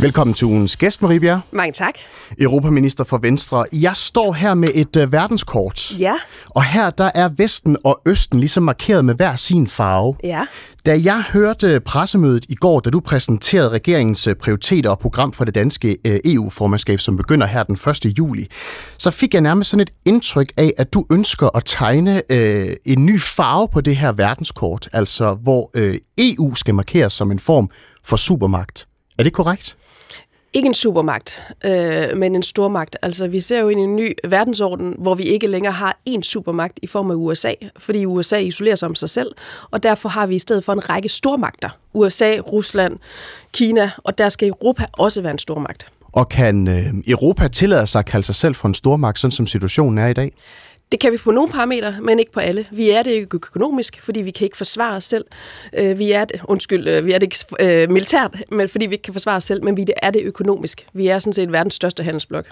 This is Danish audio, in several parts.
Velkommen til ugens gæst, Marie Bjerre. Mange tak. Europaminister for Venstre. Jeg står her med et verdenskort. Ja. Og her der er Vesten og Østen ligesom markeret med hver sin farve. Ja. Da jeg hørte pressemødet i går, da du præsenterede regeringens prioriteter og program for det danske EU-formandskab, som begynder her den 1. juli, så fik jeg nærmest sådan et indtryk af, at du ønsker at tegne en ny farve på det her verdenskort, altså hvor EU skal markeres som en form for supermagt. Er det korrekt? Ikke en supermagt, men en stormagt. Altså, vi ser jo ind i en ny verdensorden, hvor vi ikke længere har én supermagt i form af USA, fordi USA isolerer sig om sig selv, og derfor har vi i stedet for en række stormagter. USA, Rusland, Kina, og der skal Europa også være en stormagt. Og kan Europa tillade sig at kalde sig selv for en stormagt, sådan som situationen er i dag? Det kan vi på nogle parametre, men ikke på alle. Vi er det ikke økonomisk, fordi vi kan ikke forsvare os selv. Vi er det ikke militært, men fordi vi ikke kan forsvare os selv, men vi er det økonomisk. Vi er sådan set verdens største handelsblok.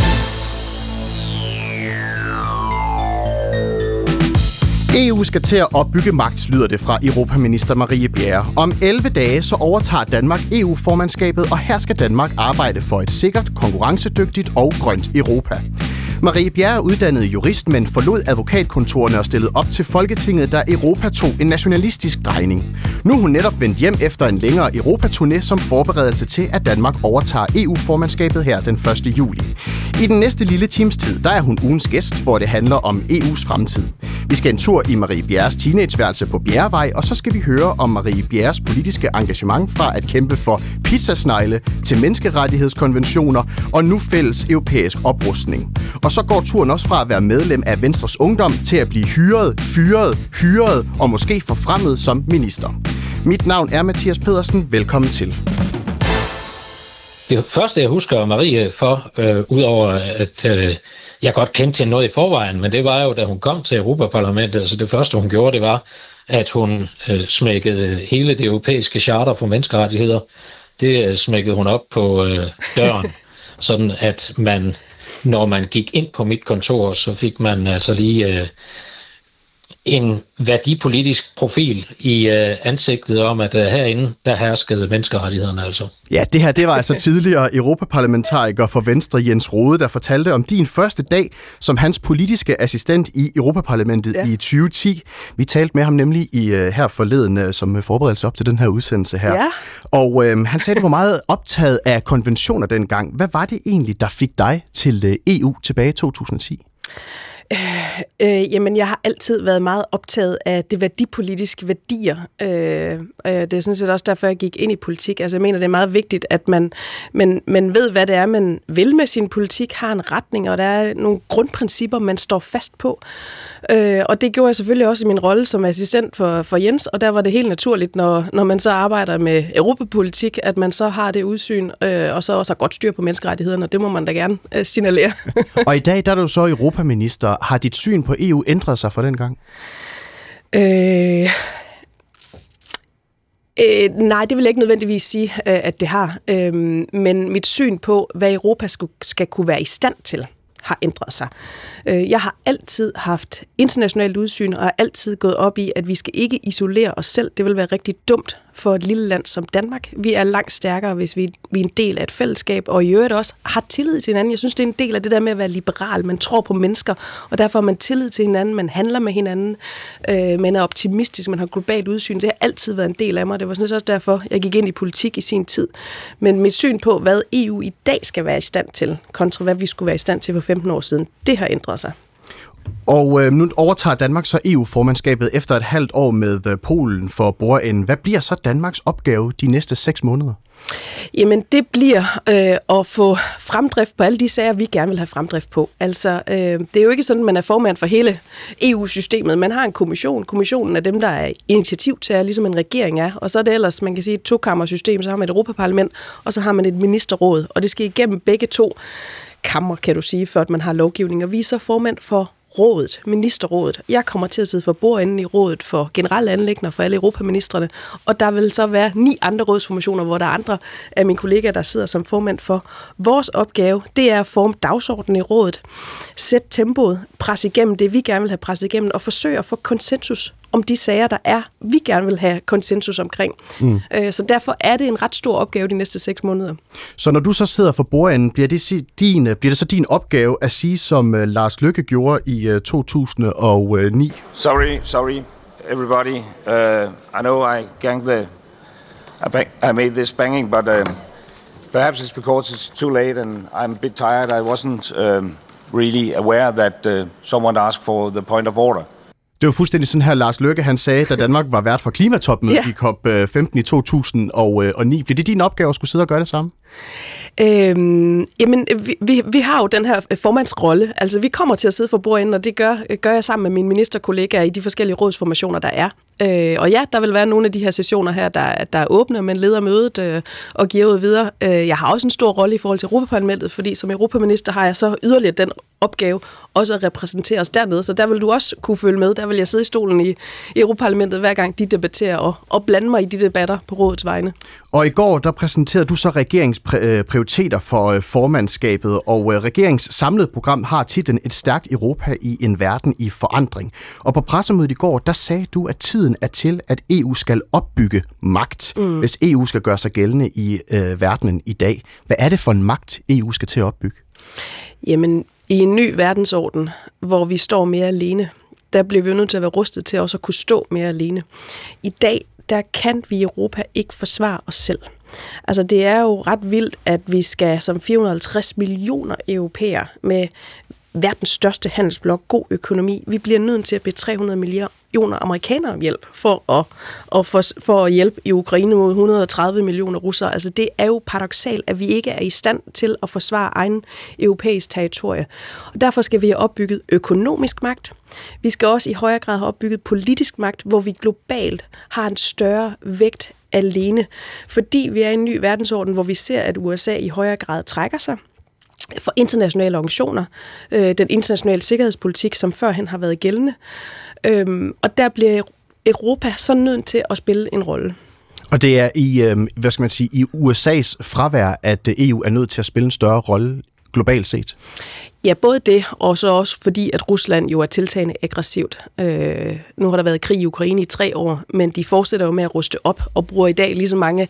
EU skal til at opbygge magt, lyder det fra Europaminister Marie Bjerre. Om 11 dage så overtager Danmark EU-formandskabet, og her skal Danmark arbejde for et sikkert, konkurrencedygtigt og grønt Europa. Marie Bjerre er uddannet jurist, men forlod advokatkontorerne og stillede op til Folketinget, da Europa tog en nationalistisk drejning. Nu er hun netop vendt hjem efter en længere Europaturné som forberedelse til, at Danmark overtager EU-formandskabet her den 1. juli. I den næste lille times tid, der er hun ugens gæst, hvor det handler om EU's fremtid. Vi skal en tur i Marie Bjerres teenageværelse på Bjerrevej, og så skal vi høre om Marie Bjerres politiske engagement fra at kæmpe for pizzasnegle til menneskerettighedskonventioner og nu fælles europæisk oprustning. Og så går turen også fra at være medlem af Venstres Ungdom til at blive hyret og måske forfremmet som minister. Mit navn er Mathias Pedersen. Velkommen til. Det første, jeg husker Marie for, udover at jeg godt kendte til noget i forvejen, men det var jo, da hun kom til Europaparlamentet, altså det første, hun gjorde, det var, at hun smækkede hele det europæiske charter for menneskerettigheder. Det smækkede hun op på døren, sådan at man, når man gik ind på mit kontor, så fik man altså lige en værdipolitisk profil i ansigtet om, at herinde, der herskede menneskerettighederne altså. Ja, det her, det var altså tidligere europaparlamentariker for Venstre, Jens Rohde, der fortalte om din første dag som hans politiske assistent i Europaparlamentet i 2010. Vi talte med ham nemlig her forleden som forberedelse op til den her udsendelse her. Ja. Og han sagde, at du var meget optaget af konventioner dengang. Hvad var det egentlig, der fik dig til EU tilbage i 2010? Jamen, jeg har altid været meget optaget af det værdipolitiske værdier. Det er sådan set også derfor, jeg gik ind i politik. Altså, jeg mener, det er meget vigtigt, at man ved, hvad det er, man vil med sin politik, har en retning, og der er nogle grundprincipper, man står fast på. Og det gjorde jeg selvfølgelig også i min rolle som assistent for Jens, og der var det helt naturligt, når man så arbejder med europapolitik, at man så har det udsyn, og så også har godt styr på menneskerettighederne, og det må man da gerne signalere. Og i dag, der er du så europaminister. Har dit syn på EU ændret sig fra den gang? Nej, det vil jeg ikke nødvendigvis sige, at det har. Men mit syn på, hvad Europa skal kunne være i stand til, har ændret sig. Jeg har altid haft internationalt udsyn, og har altid gået op i, at vi skal ikke isolere os selv. Det vil være rigtig dumt for et lille land som Danmark. Vi er langt stærkere, hvis vi er en del af et fællesskab, og i øvrigt også har tillid til hinanden. Jeg synes, det er en del af det der med at være liberal. Man tror på mennesker, og derfor har man tillid til hinanden, man handler med hinanden, man er optimistisk, man har globalt udsyn. Det har altid været en del af mig. Det var sådan også derfor, jeg gik ind i politik i sin tid. Men mit syn på, hvad EU i dag skal være i stand til, kontra hvad vi skulle være i stand til for 15 år siden, det har ændret sig. Og nu overtager Danmark så EU-formandskabet efter et halvt år med Polen for bordenden. Hvad bliver så Danmarks opgave de næste 6 måneder? Jamen, det bliver at få fremdrift på alle de sager, vi gerne vil have fremdrift på. Altså, det er jo ikke sådan, at man er formand for hele EU-systemet. Man har en kommission. Kommissionen er dem, der er initiativtager, ligesom en regering er. Og så er det ellers, man kan sige, et tokammersystem. Så har man et Europaparlament, og så har man et ministerråd. Og det skal igennem begge to kammer, kan du sige, for at man har lovgivning. Og vi er så formand for rådet, ministerrådet. Jeg kommer til at sidde for bordenden i rådet for generelle anliggender for alle europaministrene, og der vil så være 9 andre rådsformationer, hvor der er andre af mine kollegaer, der sidder som formand for. Vores opgave, det er at forme dagsordenen i rådet, sætte tempoet, presse igennem det, vi gerne vil have presset igennem, og forsøge at få konsensus om de sager, vi gerne vil have konsensus omkring. Så derfor er det en ret stor opgave de næste 6 måneder. Så når du så sidder for bordenden, bliver det så din opgave at sige, som Lars Løkke gjorde i 2009? Sorry, everybody. I know I made this banging, but perhaps it's because it's too late and I'm a bit tired. I wasn't really aware that someone asked for the point of order. Det var fuldstændig sådan her, Lars Løkke han sagde, da Danmark var vært for klimatopmødet i COP15 i 2009. Bliver det din opgave at skulle sidde og gøre det samme? Jamen, vi har jo den her formandsrolle. Altså, vi kommer til at sidde for bordenden, og det gør jeg sammen med mine ministerkollegaer i de forskellige rådsformationer, der er. Og ja, der vil være nogle af de her sessioner her, der er åbne, men leder mødet og giver ud videre. Jeg har også en stor rolle i forhold til Europaparlamentet, fordi som europaminister har jeg så yderligere den opgave også at repræsentere os dernede, så der vil du også kunne følge med. Der vil jeg sidde i stolen i Europaparlamentet, hver gang de debatterer, og blande mig i de debatter på rådets vegne. Og i går, der præsenterede du så regeringsprioriteter for formandskabet, og regeringens samlede program har titlen Et stærkt Europa i en verden i forandring. Og på pressemødet i går, der sagde du, at tiden er til, at EU skal opbygge magt, hvis EU skal gøre sig gældende i verdenen i dag. Hvad er det for en magt, EU skal til at opbygge? Jamen, i en ny verdensorden, hvor vi står mere alene, der bliver vi nødt til at være rustet til også at kunne stå mere alene. I dag, der kan vi i Europa ikke forsvare os selv. Altså, det er jo ret vildt, at vi skal som 450 millioner europæere med verdens største handelsblok, god økonomi. Vi bliver nødt til at bede 300 millioner amerikanere om hjælp for at hjælpe i Ukraine mod 130 millioner russere. Altså, det er jo paradoksalt, at vi ikke er i stand til at forsvare egen europæisk territorie. Og derfor skal vi have opbygget økonomisk magt. Vi skal også i højere grad have opbygget politisk magt, hvor vi globalt har en større vægt alene. Fordi vi er i en ny verdensorden, hvor vi ser, at USA i højere grad trækker sig for internationale organisationer, den internationale sikkerhedspolitik, som førhen har været gældende. Og der bliver Europa så nødt til at spille en rolle. Og det er i USA's fravær, at EU er nødt til at spille en større rolle globalt set? Ja, både det, og så også fordi, at Rusland jo er tiltagende aggressivt. Nu har der været krig i Ukraine i 3 år, men de fortsætter jo med at ruste op og bruger i dag lige så mange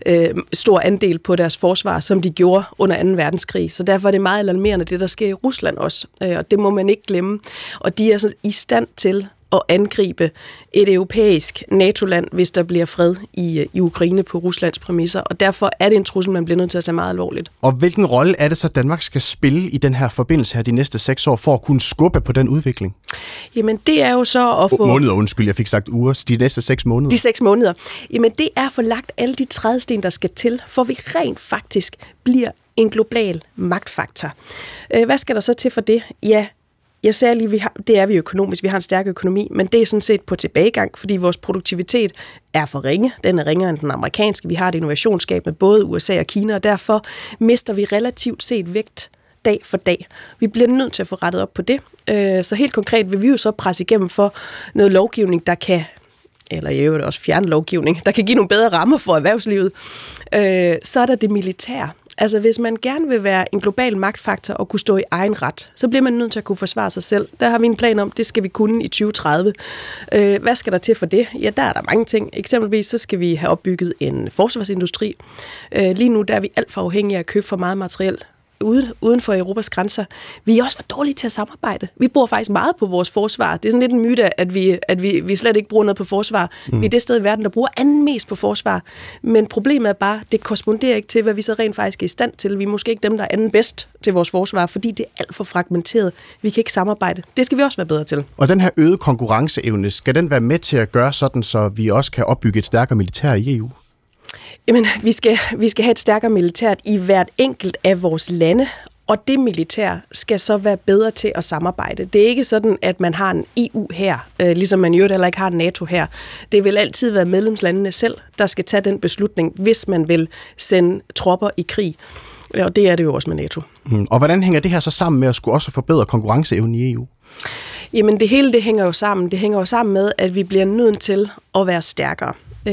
stor andel på deres forsvar, som de gjorde under 2. verdenskrig. Så derfor er det meget alarmerende, det der sker i Rusland også, og det må man ikke glemme. Og de er så i stand til at angribe et europæisk NATO-land, hvis der bliver fred i Ukraine på Ruslands præmisser. Og derfor er det en trussel, man bliver nødt til at tage meget alvorligt. Og hvilken rolle er det så, Danmark skal spille i den her forbindelse her de næste 6 år, for at kunne skubbe på den udvikling? Jamen, det er jo så at få... Måneder, undskyld, jeg fik sagt uger. De næste 6 måneder. De 6 måneder. Jamen, det er at få lagt alle de trædesten, der skal til, for vi rent faktisk bliver en global magtfaktor. Hvad skal der så til for det? Ja, jeg sagde lige, det er vi økonomisk. Vi har en stærk økonomi, men det er sådan set på tilbagegang, fordi vores produktivitet er for ringe. Den er ringere end den amerikanske. Vi har et innovationsskab med både USA og Kina, og derfor mister vi relativt set vægt dag for dag. Vi bliver nødt til at få rettet op på det. Så helt konkret vil vi jo så presse igennem for noget lovgivning, der kan, eller i øvrigt også fjerne lovgivning, der kan give nogle bedre rammer for erhvervslivet. Så er der det militære. Altså, hvis man gerne vil være en global magtfaktor og kunne stå i egen ret, så bliver man nødt til at kunne forsvare sig selv. Der har vi en plan om, det skal vi kunne i 2030. Hvad skal der til for det? Ja, der er der mange ting. Eksempelvis så skal vi have opbygget en forsvarsindustri. Lige nu der er vi alt for afhængige af at købe for meget materiel uden for Europas grænser. Vi er også for dårlige til at samarbejde. Vi bruger faktisk meget på vores forsvar. Det er sådan lidt en myte, at vi slet ikke bruger noget på forsvar. Vi er det sted i verden, der bruger anden mest på forsvar. Men problemet er bare, det korresponderer ikke til, hvad vi så rent faktisk er i stand til. Vi er måske ikke dem, der er anden bedst til vores forsvar, fordi det er alt for fragmenteret. Vi kan ikke samarbejde. Det skal vi også være bedre til. Og den her øgede konkurrenceevne, skal den være med til at gøre sådan, så vi også kan opbygge et stærkere militær i EU? Jamen, vi skal have et stærkere militært i hvert enkelt af vores lande, og det militær skal så være bedre til at samarbejde. Det er ikke sådan, at man har en EU her, ligesom man jo heller ikke har en NATO her. Det vil altid være medlemslandene selv, der skal tage den beslutning, hvis man vil sende tropper i krig. Og det er det jo også med NATO. Og hvordan hænger det her så sammen med at skulle også forbedre konkurrenceevnen i EU? Jamen, det hele det hænger jo sammen. Det hænger jo sammen med, at vi bliver nødt til at være stærkere.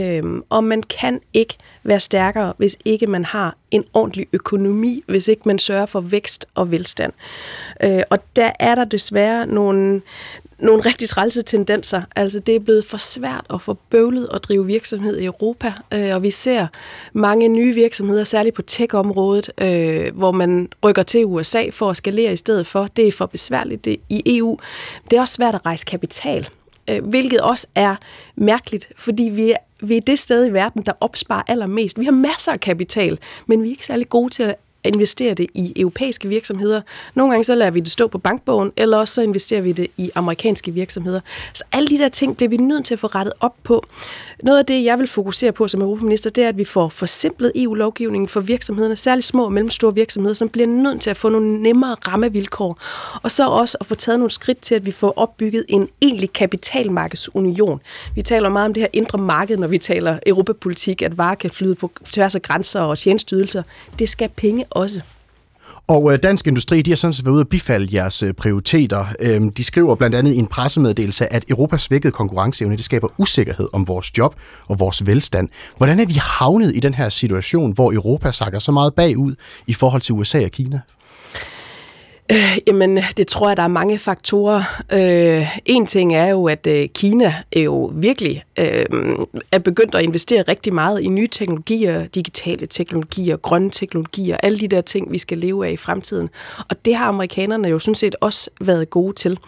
Og man kan ikke være stærkere, hvis ikke man har en ordentlig økonomi, hvis ikke man sørger for vækst og velstand. Og der er der desværre nogle rigtig trælse tendenser. Altså, det er blevet for svært og for bøvlet at drive virksomhed i Europa, og vi ser mange nye virksomheder, særligt på tech-området, hvor man rykker til USA for at skalere i stedet for. Det er for besværligt i EU. Det er også svært at rejse kapital, hvilket også er mærkeligt, fordi vi er det sted i verden, der opsparer allermest. Vi har masser af kapital, men vi er ikke særlig gode til at investere det i europæiske virksomheder. Nogle gange så lader vi det stå på bankbogen, eller også så investerer vi det i amerikanske virksomheder. Så alle de der ting bliver vi nødt til at få rettet op på. Noget af det, jeg vil fokusere på som europaminister, det er, at vi får forsimplet EU-lovgivningen for virksomhederne, særligt små og mellemstore virksomheder, som bliver nødt til at få nogle nemmere rammevilkår. Og så også at få taget nogle skridt til, at vi får opbygget en egentlig kapitalmarkedsunion. Vi taler meget om det her indre marked, når vi taler europapolitik, at varer kan flyde på tværs af grænser og tjenesteydelser. Det skal penge også. Og Dansk Industri, de har sådan set været ude at bifalde jeres prioriteter. De skriver blandt andet i en pressemeddelelse, at Europas svækkede konkurrenceevne, det skaber usikkerhed om vores job og vores velstand. Hvordan er vi havnet i den her situation, hvor Europa sakker så meget bagud i forhold til USA og Kina? Jamen, det tror jeg, der er mange faktorer. En ting er jo, at Kina er jo virkelig er begyndt at investere rigtig meget i nye teknologier, digitale teknologier, grønne teknologier, alle de der ting, vi skal leve af i fremtiden. Og det har amerikanerne jo sådan set også været gode til.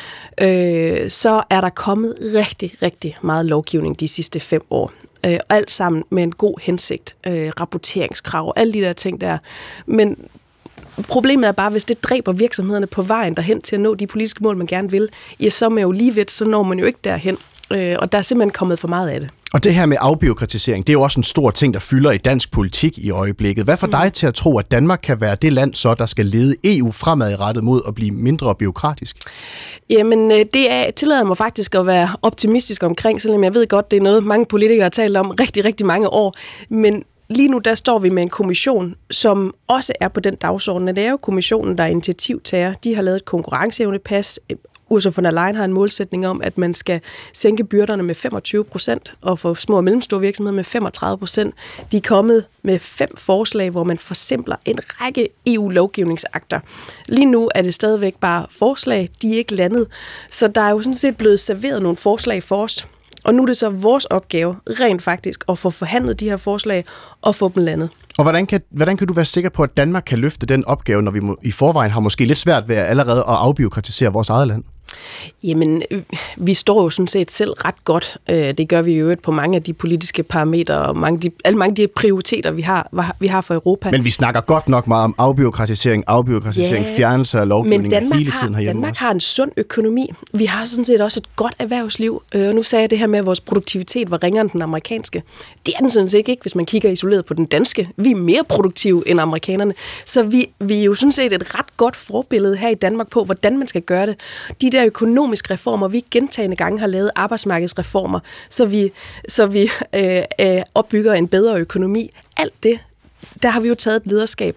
Så er der kommet rigtig, rigtig meget lovgivning de sidste 5 år. Alt sammen med en god hensigt, rapporteringskrav, alle de der ting der. Men problemet er bare, hvis det dræber virksomhederne på vejen derhen til at nå de politiske mål, man gerne vil, ja, så er man jo lige ved, så når man jo ikke derhen. Og der er simpelthen kommet for meget af det. Og det her med afbureaukratisering, det er jo også en stor ting, der fylder i dansk politik i øjeblikket. Hvad får dig til at tro, at Danmark kan være det land, så der skal lede EU fremadrettet mod at blive mindre bureaukratisk? Jamen, det tillader mig faktisk at være optimistisk omkring, selvom jeg ved godt, det er noget, mange politikere har talt om rigtig, rigtig mange år. Men lige nu, der står vi med en kommission, som også er på den dagsorden. Det er jo kommissionen, der er initiativtager. De har lavet et konkurrenceevnepas. Ursula von der Leyen har en målsætning om, at man skal sænke byrderne med 25% og for små og mellemstore virksomheder med 35%. De er kommet med 5 forslag, hvor man forsimpler en række EU-lovgivningsakter. Lige nu er det stadigvæk bare forslag, de er ikke landet. Så der er jo sådan set blevet serveret nogle forslag for os. Og nu er det så vores opgave, rent faktisk, at få forhandlet de her forslag og få dem landet. Og hvordan kan du være sikker på, at Danmark kan løfte den opgave, når vi i forvejen har måske lidt svært ved allerede at afbureaukratisere vores eget land? Jamen, vi står jo sådan set selv ret godt. Det gør vi jo på mange af de politiske parametre og mange af de prioriteter, vi har for Europa. Men vi snakker godt nok meget om afbureaukratisering, fjernelse af lovgivning hele tiden herhjemme. Danmark har en sund økonomi. Vi har sådan set også et godt erhvervsliv. Nu sagde jeg det her med, at vores produktivitet var ringere end den amerikanske. Det er den sådan set ikke, hvis man kigger isoleret på den danske. Vi er mere produktive end amerikanerne. Så vi er jo sådan set et ret godt forbillede her i Danmark på, hvordan man skal gøre det. De der økonomiske reformer, vi gentagne gange har lavet arbejdsmarkedsreformer, så vi opbygger en bedre økonomi. Alt det, der har vi jo taget et lederskab.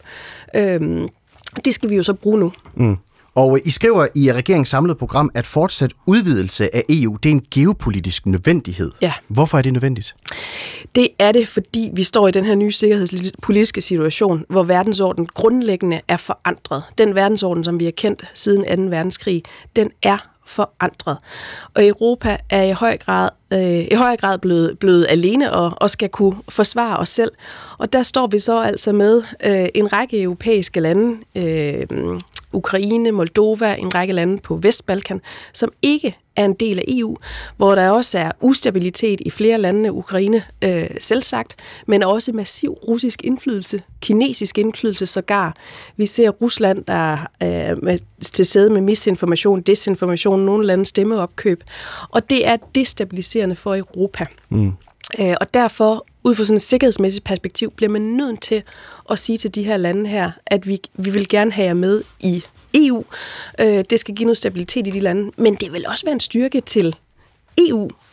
Det skal vi jo så bruge nu. Mm. Og I skriver i regeringens samlede program, at fortsat udvidelse af EU, det er en geopolitisk nødvendighed. Ja. Hvorfor er det nødvendigt? Det er det, fordi vi står i den her nye sikkerhedspolitiske situation, hvor verdensordenen grundlæggende er forandret. Den verdensorden, som vi har kendt siden 2. verdenskrig, den er forandret. Og Europa er i høj grad blevet alene og skal kunne forsvare os selv. Og der står vi så altså med en række europæiske lande, Ukraine, Moldova, en række lande på Vestbalkan, som ikke er en del af EU, hvor der også er ustabilitet i flere lande, Ukraine selvsagt, men også massiv russisk indflydelse, kinesisk indflydelse sågar. Vi ser Rusland, der er til stede med misinformation, desinformation, nogle lande stemmeopkøb, og det er destabiliserende for Europa. Mm. Og derfor, ud fra sådan et sikkerhedsmæssigt perspektiv, bliver man nødt til at sige til de her lande her, at vi vil gerne have jer med i EU. Det skal give noget stabilitet i de lande, men det vil også være en styrke til EU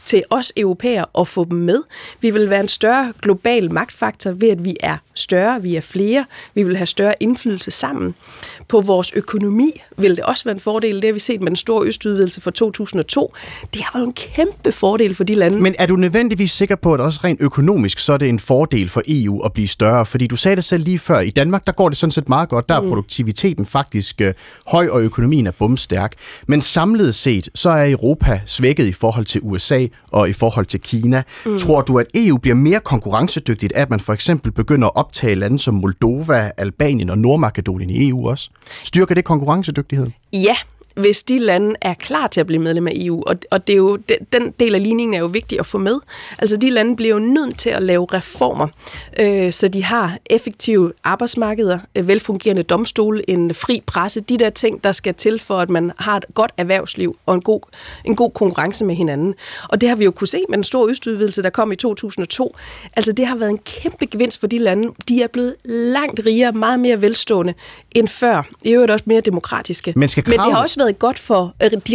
til os europæere at få dem med. Vi vil være en større global magtfaktor ved, at vi er større, vi er flere, vi vil have større indflydelse sammen. På vores økonomi vil det også være en fordel. Det har vi set med den store østudvidelse fra 2002. Det har været en kæmpe fordel for de lande. Men er du nødvendigvis sikker på, at også rent økonomisk, så er det en fordel for EU at blive større? Fordi du sagde det selv lige før, i Danmark, der går det sådan set meget godt. Der er produktiviteten faktisk høj, og økonomien er bumstærk. Men samlet set, så er Europa svækket i forhold til USA og i forhold til Kina. Tror du, at EU bliver mere konkurrencedygtigt, at man for eksempel begynder at optage lande som Moldova, Albanien og Nordmakedonien i EU også? Styrker det konkurrencedygtigheden? Ja, hvis de lande er klar til at blive medlem af EU, og det er jo, den del af ligningen er jo vigtig at få med. Altså de lande bliver jo nødt til at lave reformer, så de har effektive arbejdsmarkeder, velfungerende domstole, en fri presse, de der ting, der skal til for, at man har et godt erhvervsliv og en god konkurrence med hinanden. Og det har vi jo kunne se med den store østudvidelse, der kom i 2002. Altså det har været en kæmpe gevinst for de lande. De er blevet langt rigere, meget mere velstående end før. I øvrigt også mere demokratiske. Men det har også været godt for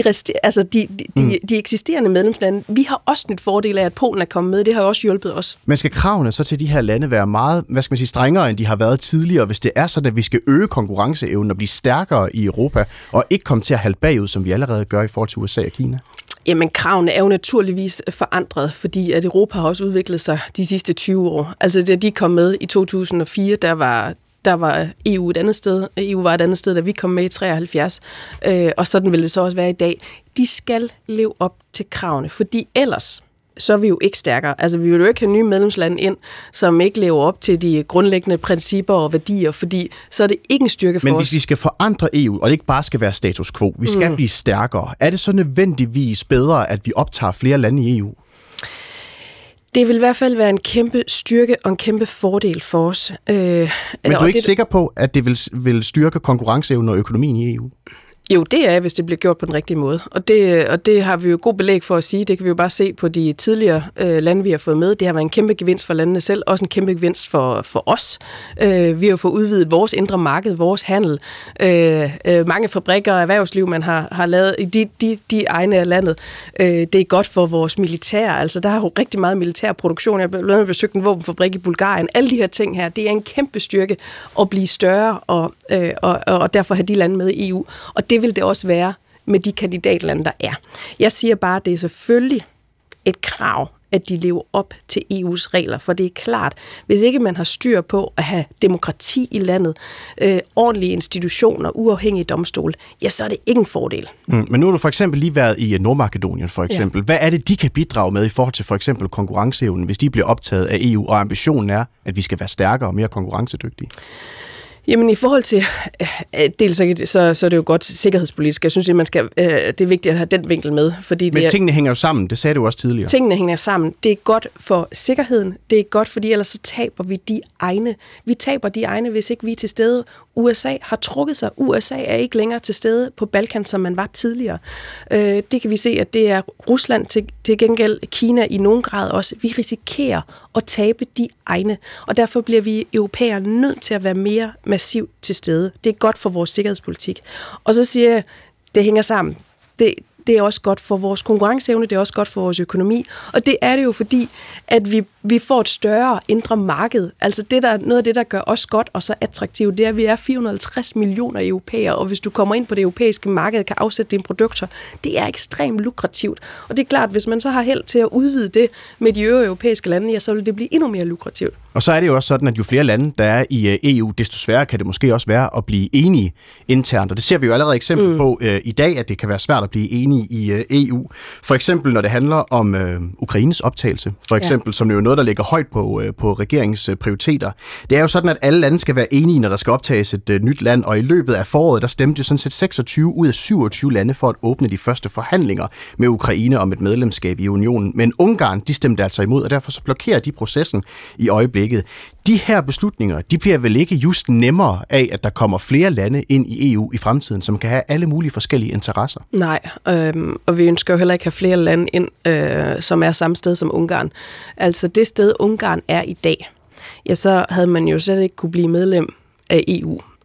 de eksisterende medlemslande. Vi har også nyt fordel af, at Polen er kommet med. Det har også hjulpet os. Men skal kravene så til de her lande være meget, strengere, end de har været tidligere, hvis det er sådan, at vi skal øge konkurrenceevnen og blive stærkere i Europa, og ikke komme til at halde bagud, som vi allerede gør i forhold til USA og Kina? Jamen, kravene er jo naturligvis forandret, fordi at Europa har også udviklet sig de sidste 20 år. Altså, da de kom med i 2004, der var EU et andet sted. EU var et andet sted, da vi kom med i 73. Og sådan vil det så også være i dag. De skal leve op til kravene, fordi ellers så er vi jo ikke stærkere. Altså, vi vil jo ikke have nye medlemslande ind, som ikke lever op til de grundlæggende principper og værdier, fordi så er det ikke en styrke for os. Men hvis vi skal forandre EU, og det ikke bare skal være status quo, vi skal blive stærkere, er det så nødvendigvis bedre, at vi optager flere lande i EU? Det vil i hvert fald være en kæmpe styrke og en kæmpe fordel for os. Men du er ikke sikker på, at det vil styrke konkurrenceevnen og økonomien i EU? Jo, det er, hvis det bliver gjort på den rigtige måde. Og det har vi jo god belæg for at sige. Det kan vi jo bare se på de tidligere lande, vi har fået med. Det har været en kæmpe gevinst for landene selv, også en kæmpe gevinst for os. Vi har jo fået udvidet vores indre marked, vores handel. Mange fabrikker og erhvervsliv, man har lavet i de egne af landet. Det er godt for vores militær. Altså, der er jo rigtig meget militærproduktion. Jeg har blandt andet besøgt en våbenfabrik i Bulgarien. Alle de her ting her, det er en kæmpe styrke at blive større og derfor have de lande med i EU. Og det vil det også være med de kandidatlande, der er. Jeg siger bare, at det er selvfølgelig et krav, at de lever op til EU's regler, for det er klart, hvis ikke man har styr på at have demokrati i landet, ordentlige institutioner, uafhængige domstole, ja, så er det ikke en fordel. Men nu har du for eksempel lige været i Nordmakedonien, for eksempel. Ja. Hvad er det, de kan bidrage med i forhold til for eksempel konkurrenceevnen, hvis de bliver optaget af EU, og ambitionen er, at vi skal være stærkere og mere konkurrencedygtige? Jamen i forhold til, dels så er det jo godt sikkerhedspolitisk. Jeg synes, at det er vigtigt at have den vinkel med. Fordi men tingene hænger jo sammen, det sagde du også tidligere. Tingene hænger sammen. Det er godt for sikkerheden, det er godt, fordi ellers så taber vi de egne. Vi taber de egne, hvis ikke vi er til stede. USA har trukket sig. USA er ikke længere til stede på Balkan, som man var tidligere. Det kan vi se, at det er Rusland til gengæld, Kina i nogen grad også. Vi risikerer at tabe de egne, og derfor bliver vi europæere nødt til at være mere massivt til stede. Det er godt for vores sikkerhedspolitik. Og så siger jeg, det hænger sammen. Det er også godt for vores konkurrenceevne, det er også godt for vores økonomi. Og det er det jo, fordi at vi får et større indre marked. Altså noget af det, der gør os godt og så attraktivt, det er, at vi er 450 millioner europæere, og hvis du kommer ind på det europæiske marked og kan afsætte dine produkter, det er ekstremt lukrativt. Og det er klart, hvis man så har held til at udvide det med de øvrige europæiske lande, ja, så vil det blive endnu mere lukrativt. Og så er det jo også sådan, at jo flere lande, der er i EU, desto sværere kan det måske også være at blive enige internt. Og det ser vi jo allerede eksempel på i dag, at det kan være svært at blive enige i EU. For eksempel, når det handler om Ukraines optagelse, for eksempel, som jo er noget, der ligger højt på regeringens prioriteter. Det er jo sådan, at alle lande skal være enige, når der skal optages et nyt land, og i løbet af foråret, der stemte jo sådan set 26 ud af 27 lande for at åbne de første forhandlinger med Ukraine om et medlemskab i unionen. Men Ungarn, de stemte altså imod, og derfor så blokerer de processen i øjeblikket. De her beslutninger, de bliver vel ikke just nemmere af, at der kommer flere lande ind i EU i fremtiden, som kan have alle mulige forskellige interesser? Nej, og vi ønsker jo heller ikke at have flere lande ind, som er samme sted som Ungarn. Altså det sted, Ungarn er i dag, ja, så havde man jo slet ikke kunne blive medlem af EU.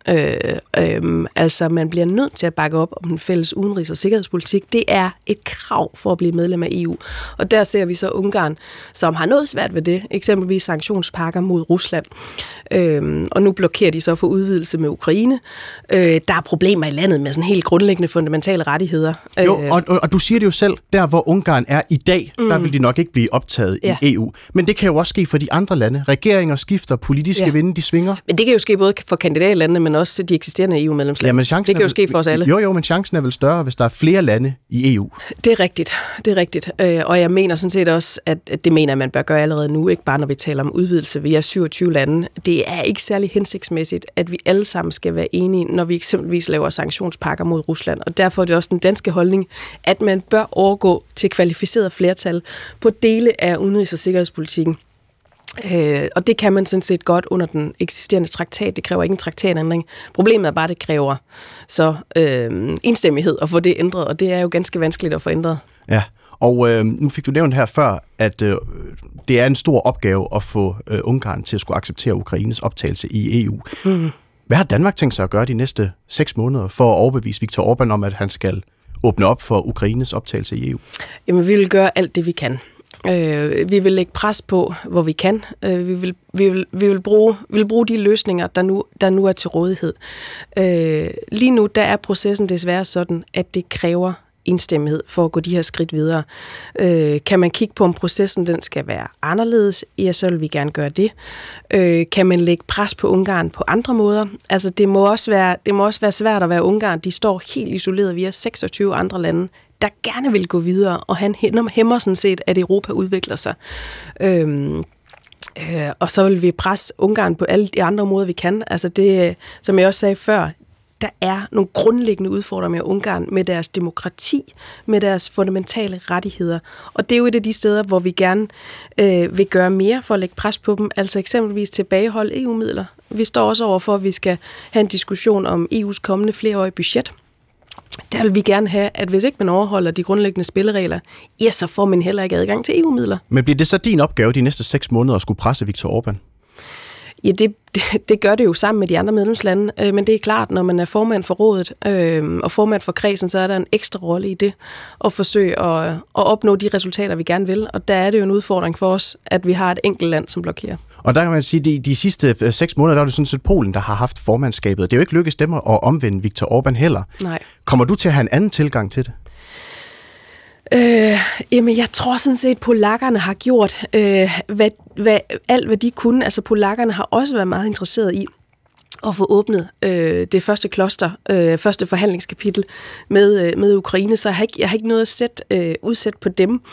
Altså, man bliver nødt til at bakke op om den fælles udenrigs- og sikkerhedspolitik. Det er et krav for at blive medlem af EU. Og der ser vi så Ungarn, som har noget svært ved det. Eksempelvis sanktionspakker mod Rusland. Og nu blokerer de så for udvidelse med Ukraine. Der er problemer i landet med sådan helt grundlæggende fundamentale rettigheder. Jo, og du siger det jo selv, der hvor Ungarn er i dag, der vil de nok ikke blive optaget i EU. Men det kan jo også ske for de andre lande. Regeringer skifter, politiske vinde, de svinger. Men det kan jo ske både for kandidatlandene, men også de eksisterende EU-medlemslande. Ja, det kan jo ske for os alle. Jo, men chancen er vel større, hvis der er flere lande i EU. Det er rigtigt. Og jeg mener sådan set også, at det mener man bør gøre allerede nu, ikke bare når vi taler om udvidelse. Vi er 27 lande. Det er ikke særlig hensigtsmæssigt, at vi alle sammen skal være enige, når vi eksempelvis laver sanktionspakker mod Rusland. Og derfor er det også den danske holdning, at man bør overgå til kvalificeret flertal på dele af udenrigs- og sikkerhedspolitikken. Og det kan man sådan set godt under den eksisterende traktat. Det kræver ikke en traktatændring. Problemet er bare, at det kræver så enstemmighed at få det ændret, og det er jo ganske vanskeligt at få ændret. Ja, og nu fik du nævnt her før, at det er en stor opgave at få Ungarn til at skulle acceptere Ukraines optagelse i EU. Hvad har Danmark tænkt sig at gøre de næste 6 måneder for at overbevise Viktor Orbán om, at han skal åbne op for Ukraines optagelse i EU? Jamen, vi vil gøre alt det, vi kan. Vi vil lægge pres på, hvor vi kan. Vi vil bruge de løsninger, der nu er til rådighed. Lige nu, der er processen desværre sådan, at det kræver enstemmighed for at gå de her skridt videre. Kan man kigge på, om processen den skal være anderledes? Ja, så vil vi gerne gøre det. Kan man lægge pres på Ungarn på andre måder? Altså, det må også være svært at være Ungarn. De står helt isoleret. Vi er 26 andre lande, der gerne vil gå videre, og han hæmmer sådan set, at Europa udvikler sig. Og så vil vi presse Ungarn på alle de andre måder, vi kan. Altså det, som jeg også sagde før, der er nogle grundlæggende udfordringer med Ungarn, med deres demokrati, med deres fundamentale rettigheder. Og det er jo et af de steder, hvor vi gerne vil gøre mere for at lægge pres på dem, altså eksempelvis tilbageholde EU-midler. Vi står også overfor, at vi skal have en diskussion om EU's kommende flereårige budget. Der vil vi gerne have, at hvis ikke man overholder de grundlæggende spilleregler, ja, så får man heller ikke adgang til EU-midler. Men bliver det så din opgave de næste 6 måneder at skulle presse Viktor Orbán? Ja, det gør det jo sammen med de andre medlemslande, men det er klart, når man er formand for rådet og formand for kredsen, så er der en ekstra rolle i det at forsøge at opnå de resultater, vi gerne vil, og der er det jo en udfordring for os, at vi har et enkelt land, som blokerer. Og der kan man sige, at de sidste 6 måneder, der er det sådan set Polen, der har haft formandskabet. Det er jo ikke lykkedes dem at omvende Viktor Orbán heller. Nej. Kommer du til at have en anden tilgang til det? Jamen, jeg tror sådan set, at polakkerne har gjort alt, hvad de kunne. Altså, polakkerne har også været meget interesseret i at få åbnet det første kloster, første forhandlingskapitel med Ukraine, så jeg har ikke noget at udsætte på dem.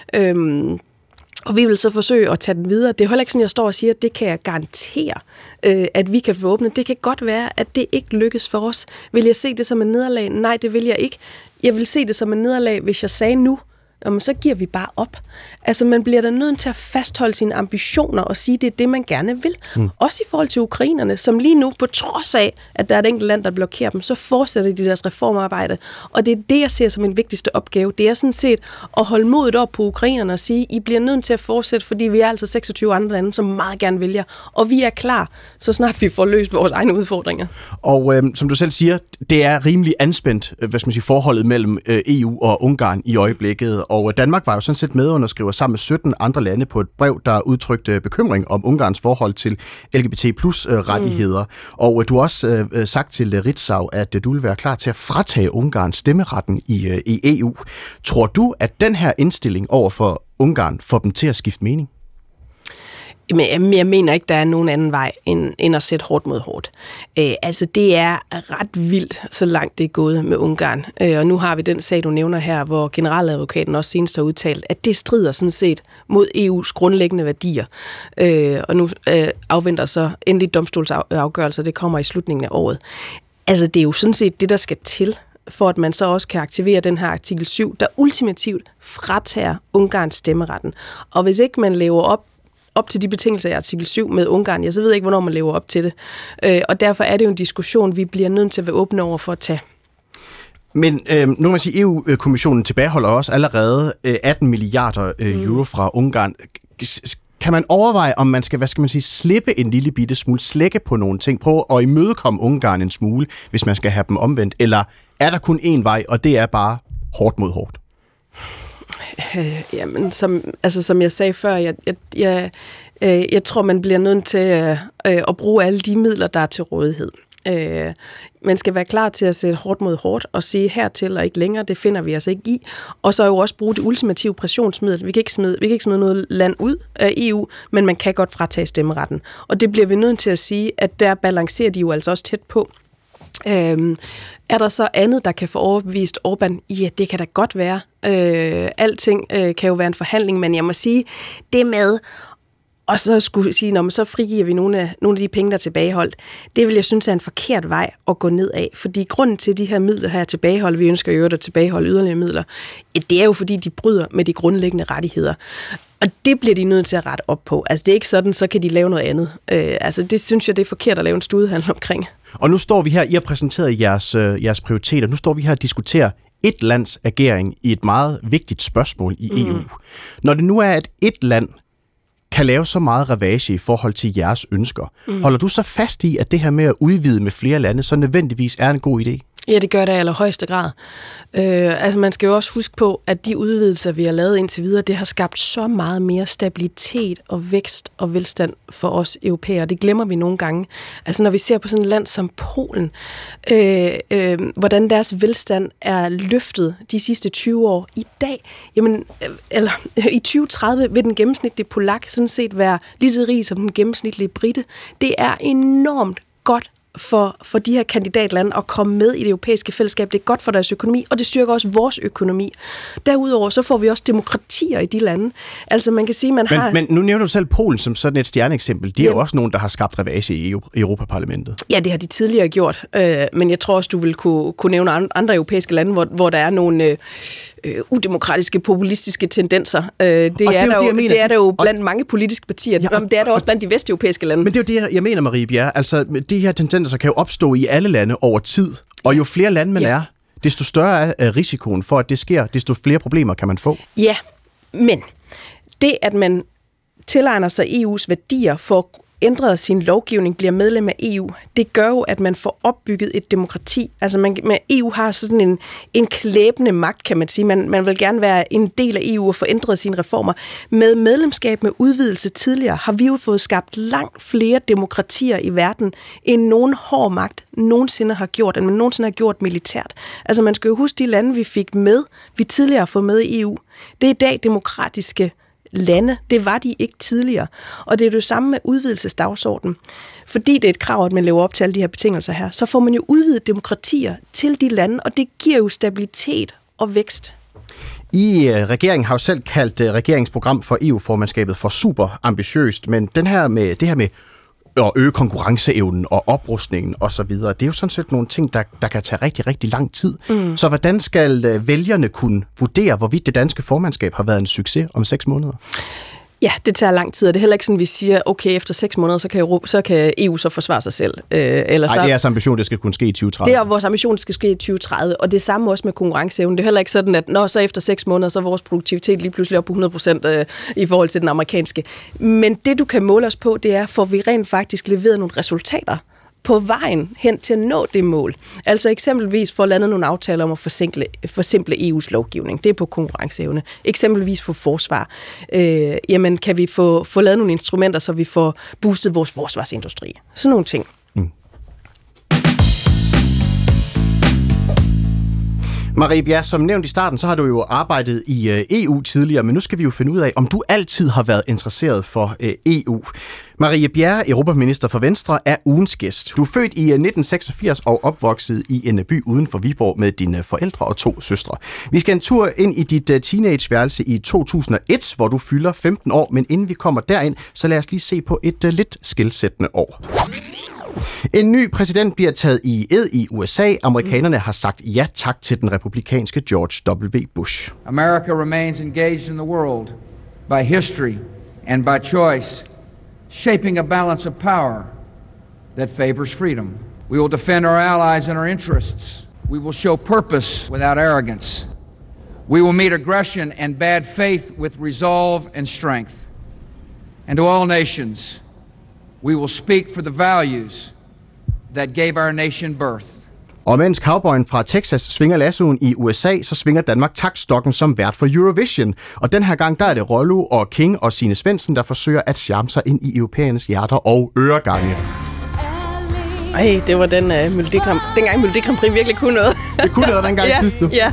Og vi vil så forsøge at tage den videre. Det er heller ikke sådan, jeg står og siger, at det kan jeg garantere, at vi kan få åbnet. Det kan godt være, at det ikke lykkes for os. Vil jeg se det som en nederlag? Nej, det vil jeg ikke. Jeg vil se det som en nederlag, hvis jeg sagde nu, så giver vi bare op. Altså, man bliver da nødt til at fastholde sine ambitioner og sige, det er det, man gerne vil. Også i forhold til ukrainerne, som lige nu, på trods af, at der er et enkelt land, der blokerer dem, så fortsætter de deres reformarbejde. Og det er det, jeg ser som en vigtigste opgave. Det er sådan set at holde modet op på ukrainerne og sige, I bliver nødt til at fortsætte, fordi vi er altså 26 andre lande, som meget gerne vil jer. Og vi er klar, så snart vi får løst vores egne udfordringer. Og som du selv siger, det er rimelig anspændt, forholdet mellem EU og Ungarn i øjeblikket. Og Danmark var jo sådan set medunderskriver sammen med 17 andre lande på et brev, der udtrykte bekymring om Ungarns forhold til LGBT+ rettigheder. Og du har også sagt til Ritzau, at du vil være klar til at fratage Ungarn stemmeretten i EU. Tror du, at den her indstilling over for Ungarn får dem til at skifte mening? Men jeg mener ikke, der er nogen anden vej, end at sætte hårdt mod hårdt. Altså, det er ret vildt, så langt det er gået med Ungarn. Og nu har vi den sag, du nævner her, hvor generaladvokaten også senest har udtalt, at det strider sådan set mod EU's grundlæggende værdier. Og nu afventer så endelig domstolsafgørelser, det kommer i slutningen af året. Altså, det er jo sådan set det, der skal til, for at man så også kan aktivere den her artikel 7, der ultimativt fratager Ungarns stemmeretten. Og hvis ikke man lever op til de betingelser i artikel 7 med Ungarn, så ved jeg ikke, hvornår man lever op til det. Og derfor er det jo en diskussion, vi bliver nødt til at være åbne over for at tage. Men nu kan man sige, EU-kommissionen tilbageholder også allerede 18 milliarder euro fra Ungarn. kan man overveje, om man skal, slippe en lille bitte smule, slække på nogle ting, prøve at imødekomme Ungarn en smule, hvis man skal have dem omvendt, eller er der kun én vej, og det er bare hårdt mod hårdt? Jamen, som jeg sagde før, jeg tror, man bliver nødt til at bruge alle de midler, der er til rådighed. Man skal være klar til at sætte hårdt mod hårdt og sige hertil og ikke længere, det finder vi altså ikke i. Og så jo også bruge det ultimative pressionsmiddel. Vi kan ikke smide noget land ud af EU, men man kan godt fratage stemmeretten. Og det bliver vi nødt til at sige, at der balancerer de jo altså også tæt på. Er der så andet, der kan få overbevist Orbán? Ja, det kan da godt være. Alting kan jo være en forhandling, men jeg må sige, det med... Og så skulle sige, når man så frigiver vi nogle af de penge, der er tilbageholdt, det vil jeg synes er en forkert vej at gå ned af. Fordi grunden til de her midler her tilbageholdt, vi ønsker jo at tilbageholde yderligere midler, det er jo fordi, de bryder med de grundlæggende rettigheder. Og det bliver de nødt til at rette op på. Altså det er ikke sådan, så kan de lave noget andet. Det synes jeg, det er forkert at lave en studehandel omkring. Og nu står vi her, I har præsenteret jeres prioriteter, nu står vi her og diskuterer et lands agering i et meget vigtigt spørgsmål i EU. Når det nu er, at et land kan lave så meget ravage i forhold til jeres ønsker. Holder du så fast i, at det her med at udvide med flere lande, så nødvendigvis er en god idé? Ja, det gør det i allerhøjeste grad. Man skal jo også huske på, at de udvidelser, vi har lavet indtil videre, det har skabt så meget mere stabilitet og vækst og velstand for os europæere. Det glemmer vi nogle gange. Altså når vi ser på sådan et land som Polen, hvordan deres velstand er løftet de sidste 20 år. I dag, i 2030 vil den gennemsnitlige polak sådan set være lige så rig som den gennemsnitlige brite. Det er enormt godt for de her kandidatlande at komme med i det europæiske fællesskab. Det er godt for deres økonomi, og det styrker også vores økonomi. Derudover så får vi også demokratier i de lande. Altså man kan sige, Men nu nævner du selv Polen som sådan et stjerneeksempel. De er jo også nogen, der har skabt ravage i Europaparlamentet. Ja, det har de tidligere gjort. Men jeg tror også, du vil kunne nævne andre europæiske lande, hvor der er nogle udemokratiske, populistiske tendenser. Det er der jo blandt mange politiske partier. Ja, det er der også blandt de vesteuropæiske lande. Men det er jo det, jeg mener, Marie Bjerre. Altså, de her tendenser kan jo opstå i alle lande over tid. Og jo flere lande man er, desto større er risikoen for, at det sker, desto flere problemer kan man få. Ja, men det, at man tilegner sig EU's værdier for ændret sin lovgivning, bliver medlem af EU, det gør jo, at man får opbygget et demokrati. Altså EU har sådan en klæbende magt, kan man sige. Man vil gerne være en del af EU og få ændret sine reformer. Med medlemskab med udvidelse tidligere har vi jo fået skabt langt flere demokratier i verden, end nogen hård magt nogensinde har gjort, end man nogensinde har gjort militært. Altså man skal jo huske de lande, vi tidligere har fået med i EU. Det er i dag demokratiske lande. Det var de ikke tidligere. Og det er det samme med udvidelsesdagsordenen. Fordi det er et krav, at man lever op til alle de her betingelser her, så får man jo udvidet demokratier til de lande, og det giver jo stabilitet og vækst. Regeringen har jo selv kaldt regeringsprogram for EU-formandskabet for super ambitiøst, men det her med at øge konkurrenceevnen og oprustningen osv., det er jo sådan set nogle ting, der kan tage rigtig, rigtig lang tid. Så hvordan skal vælgerne kunne vurdere, hvorvidt det danske formandskab har været en succes om 6 måneder? Ja, det tager lang tid, og det er heller ikke sådan, vi siger, okay, efter 6 måneder, så kan EU så forsvare sig selv. Nej, det er jeres ambition, det skal kunne ske i 2030. Det er vores ambition, det skal ske i 2030, og det er samme også med konkurrenceevnen. Det er heller ikke sådan, at så efter 6 måneder, så er vores produktivitet lige pludselig op på 100% i forhold til den amerikanske. Men det, du kan måle os på, det er, får vi rent faktisk leveret nogle resultater på vejen hen til at nå det mål. Altså eksempelvis få landet nogle aftaler om at forsimple EU's lovgivning. Det er på konkurrenceevne. Eksempelvis på forsvar. Jamen kan vi få lavet nogle instrumenter, så vi får boostet vores forsvarsindustri. Sådan nogle ting. Marie Bjerre, som nævnt i starten, så har du jo arbejdet i EU tidligere, men nu skal vi jo finde ud af, om du altid har været interesseret for EU. Marie Bjerre, europaminister for Venstre, er ugens gæst. Du er født i 1986 og opvokset i en by uden for Viborg med dine forældre og 2 søstre. Vi skal en tur ind i dit teenageværelse i 2001, hvor du fylder 15 år, men inden vi kommer derind, så lad os lige se på et lidt skelsættende år. En ny præsident bliver taget i ed i USA. Amerikanerne har sagt ja tak til den republikanske George W. Bush. America remains engaged in the world by history and by choice, shaping a balance of power that favors freedom. We will defend our allies and our interests. We will show purpose without arrogance. We will meet aggression and bad faith with resolve and strength. And to all nations, we will speak for the values that gave our nation birth. Og mens cowboyen fra Texas svinger lassoen i USA, så svinger Danmark taktstokken som vært for Eurovision. Og den her gang, der er det Rollo og King og Signe Svendsen, der forsøger at charme sig ind i europæernes hjerter og øregange. Ej, det var den dengang Melodi Grand Prix virkelig kunne noget. Det kunne noget dengang, ja, synes du? Ja.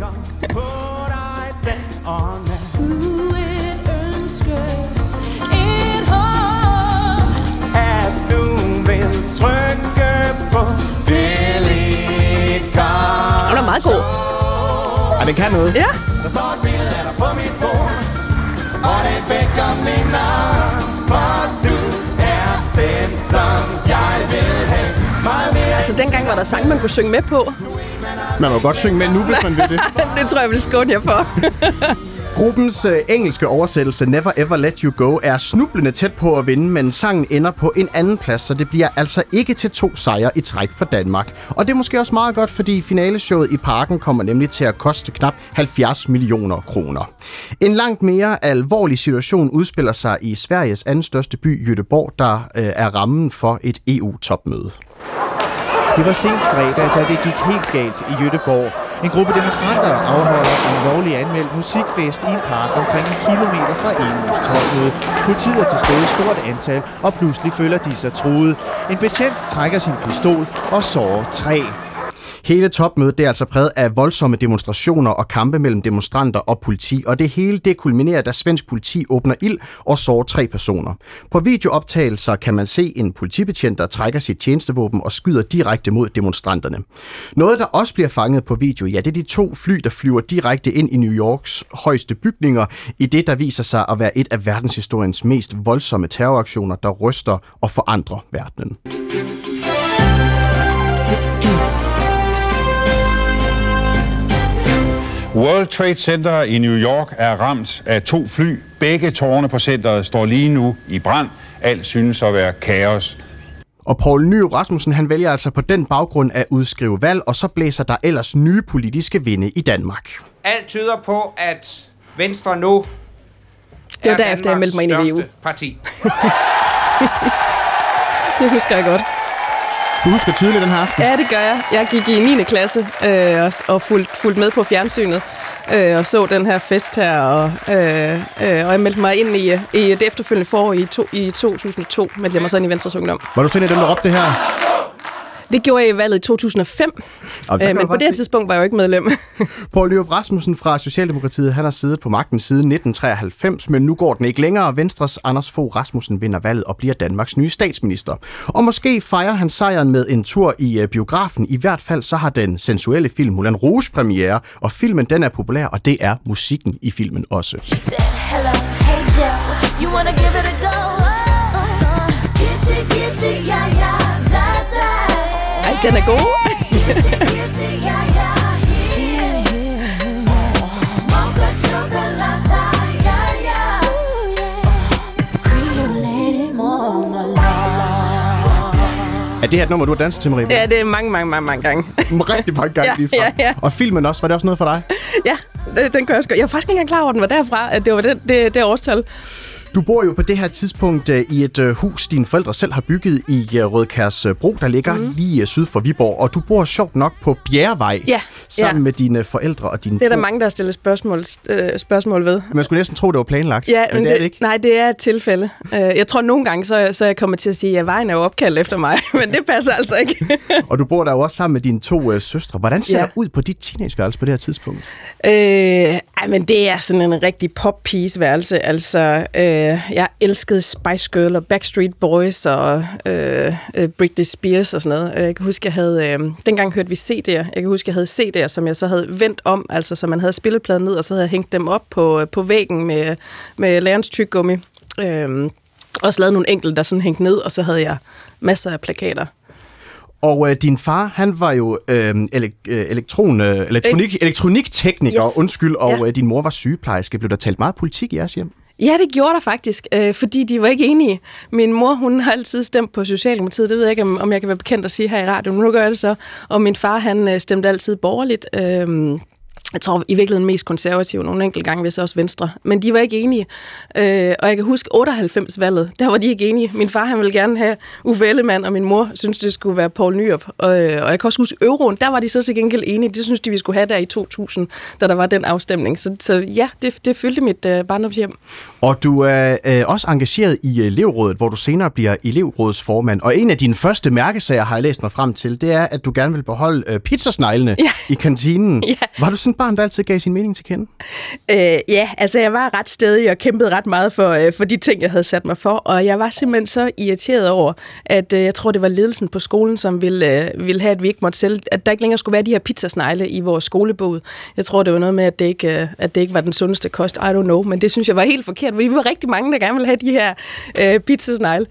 Den er meget god. Ja, den kan noget. Ja. Der står et billede af dig på mit bord, og det vækker minder, for du er den, som jeg vil have. Altså, dengang var der sange, man kunne synge med på. Man må godt synge med nu, hvis man vil det. Det tror jeg, vil skåne jer for. Gruppens engelske oversættelse Never Ever Let You Go er snublende tæt på at vinde, men sangen ender på en anden plads, så det bliver altså ikke til 2 sejre i træk for Danmark. Og det er måske også meget godt, fordi finaleshowet i Parken kommer nemlig til at koste knap 70 millioner kroner. En langt mere alvorlig situation udspiller sig i Sveriges anden største by, Göteborg, der er rammen for et EU-topmøde. Det var sent fredag, da det gik helt galt i Göteborg. En gruppe demonstranter afholder en lovlig anmeldt musikfest i en park omkring 1 kilometer fra EU's topmøde. Politiet er til stede i stort antal, og pludselig føler de sig truet. En betjent trækker sin pistol og sårer 3. Hele topmødet er altså præget af voldsomme demonstrationer og kampe mellem demonstranter og politi, og det hele det kulminerer, da svensk politi åbner ild og sårer 3 personer. På videooptagelser kan man se en politibetjent, der trækker sit tjenestevåben og skyder direkte mod demonstranterne. Noget, der også bliver fanget på video, ja, det er de 2 fly, der flyver direkte ind i New Yorks højeste bygninger, i det, der viser sig at være et af verdenshistoriens mest voldsomme terroraktioner, der ryster og forandrer verdenen. World Trade Center i New York er ramt af 2 fly. Begge tårne på centeret står lige nu i brand. Alt synes at være kaos. Og Poul Nyrup Rasmussen, han vælger altså på den baggrund at udskrive valg, og så blæser der ellers nye politiske vinde i Danmark. Alt tyder på, at Venstre nu det var derefter, jeg meldte mig ind i EU. Parti. Det husker jeg godt. Du husker tydeligt den her aften? Ja, det gør jeg. Jeg gik i 9. klasse og fulgte med på fjernsynet og så den her fest her, og jeg meldte mig ind i det efterfølgende forår i 2002, meldte jeg mig så ind i Venstres Ungdom. Var du sådan dem, der råbte det her? Det gjorde jeg i valget i 2005, men på det her tidspunkt var jeg jo ikke medlem. Poul Nyrup Rasmussen fra Socialdemokratiet, han har siddet på magten siden 1993, men nu går den ikke længere. Venstres Anders Fogh Rasmussen vinder valget og bliver Danmarks nye statsminister. Og måske fejrer han sejren med en tur i biografen. I hvert fald så har den sensuelle film Moulin Rouge premiere, og filmen den er populær, og det er musikken i filmen også. Ej, den er god. Er det her et nummer, du har danset til, Marie? Ja, det er mange gange. Rigtig mange gange lige fra. Ja. Og filmen også, var det også noget for dig? Ja, den gør jeg sgu. Jeg var faktisk ikke engang klar over, at den var derfra, at det var det årstal. Du bor jo på det her tidspunkt i et hus, dine forældre selv har bygget i Rødkærsbro, der ligger lige syd for Viborg. Og du bor sjovt nok på Bjerrevej sammen med dine forældre og dine Det er der mange, der har stillet spørgsmål ved. Man skulle næsten tro, det var planlagt, ja, men det er det ikke. Nej, det er et tilfælde. Jeg tror nogle gange, så jeg kommer til at sige, at vejen er jo opkaldt efter mig, men det passer altså ikke. Og du bor der jo også sammen med dine 2 søstre. Hvordan ser det ud på dit teenageværelse på det her tidspunkt? Men det er sådan en rigtig pop-piece-værelse. Altså, jeg elskede Spice Girl og Backstreet Boys og Britney Spears og sådan noget. Jeg kan huske, jeg havde... dengang hørte vi CD'er. Jeg kan huske, jeg havde CD'er, som jeg så havde vendt om, altså så man havde spillepladen ned, og så havde jeg hængt dem op på væggen med lærerens tyggegummi. Og så lavede nogle enkelte, der sådan hængte ned, og så havde jeg masser af plakater. Og din far, han var jo elektroniktekniker, og din mor var sygeplejerske. Blev der talt meget politik i jeres hjem? Ja, det gjorde der faktisk, fordi de var ikke enige. Min mor, hun har altid stemt på Socialdemokratiet. Det ved jeg ikke, om jeg kan være bekendt at sige her i radioen. Nu gør jeg det så. Og min far, han stemte altid borgerligt. Jeg tror i virkeligheden mest konservative, nogle enkelte gange, hvis også Venstre. Men de var ikke enige. Og jeg kan huske 98-valget, der var de ikke enige. Min far, han ville gerne have Uffe Ellemann, og min mor synes det skulle være Poul Nyrup. Og jeg kan også huske euroen, der var de så til gengæld enige. Det synes de, vi skulle have der i 2000, da der var den afstemning. Så ja, det fyldte mit barndomshjem. Og du er også engageret i elevrådet, hvor du senere bliver elevrådsformand. Og en af dine første mærkesager, har jeg læst mig frem til, det er, at du gerne vil beholde pizzasneglene i kantinen. Ja. Var du sådan et barn, der altid gav sin mening til kende? Ja, altså jeg var ret stædig og kæmpede ret meget for de ting, jeg havde sat mig for. Og jeg var simpelthen så irriteret over, at jeg tror, det var ledelsen på skolen, som ville have, at vi ikke måtte sælge, at der ikke længere skulle være de her pizzasnegle i vores skolebod. Jeg tror, det var noget med, at det ikke var den sundeste kost. I don't know, men det synes jeg var helt forkert, fordi vi var rigtig mange, der gerne ville have de her pizzasnegle.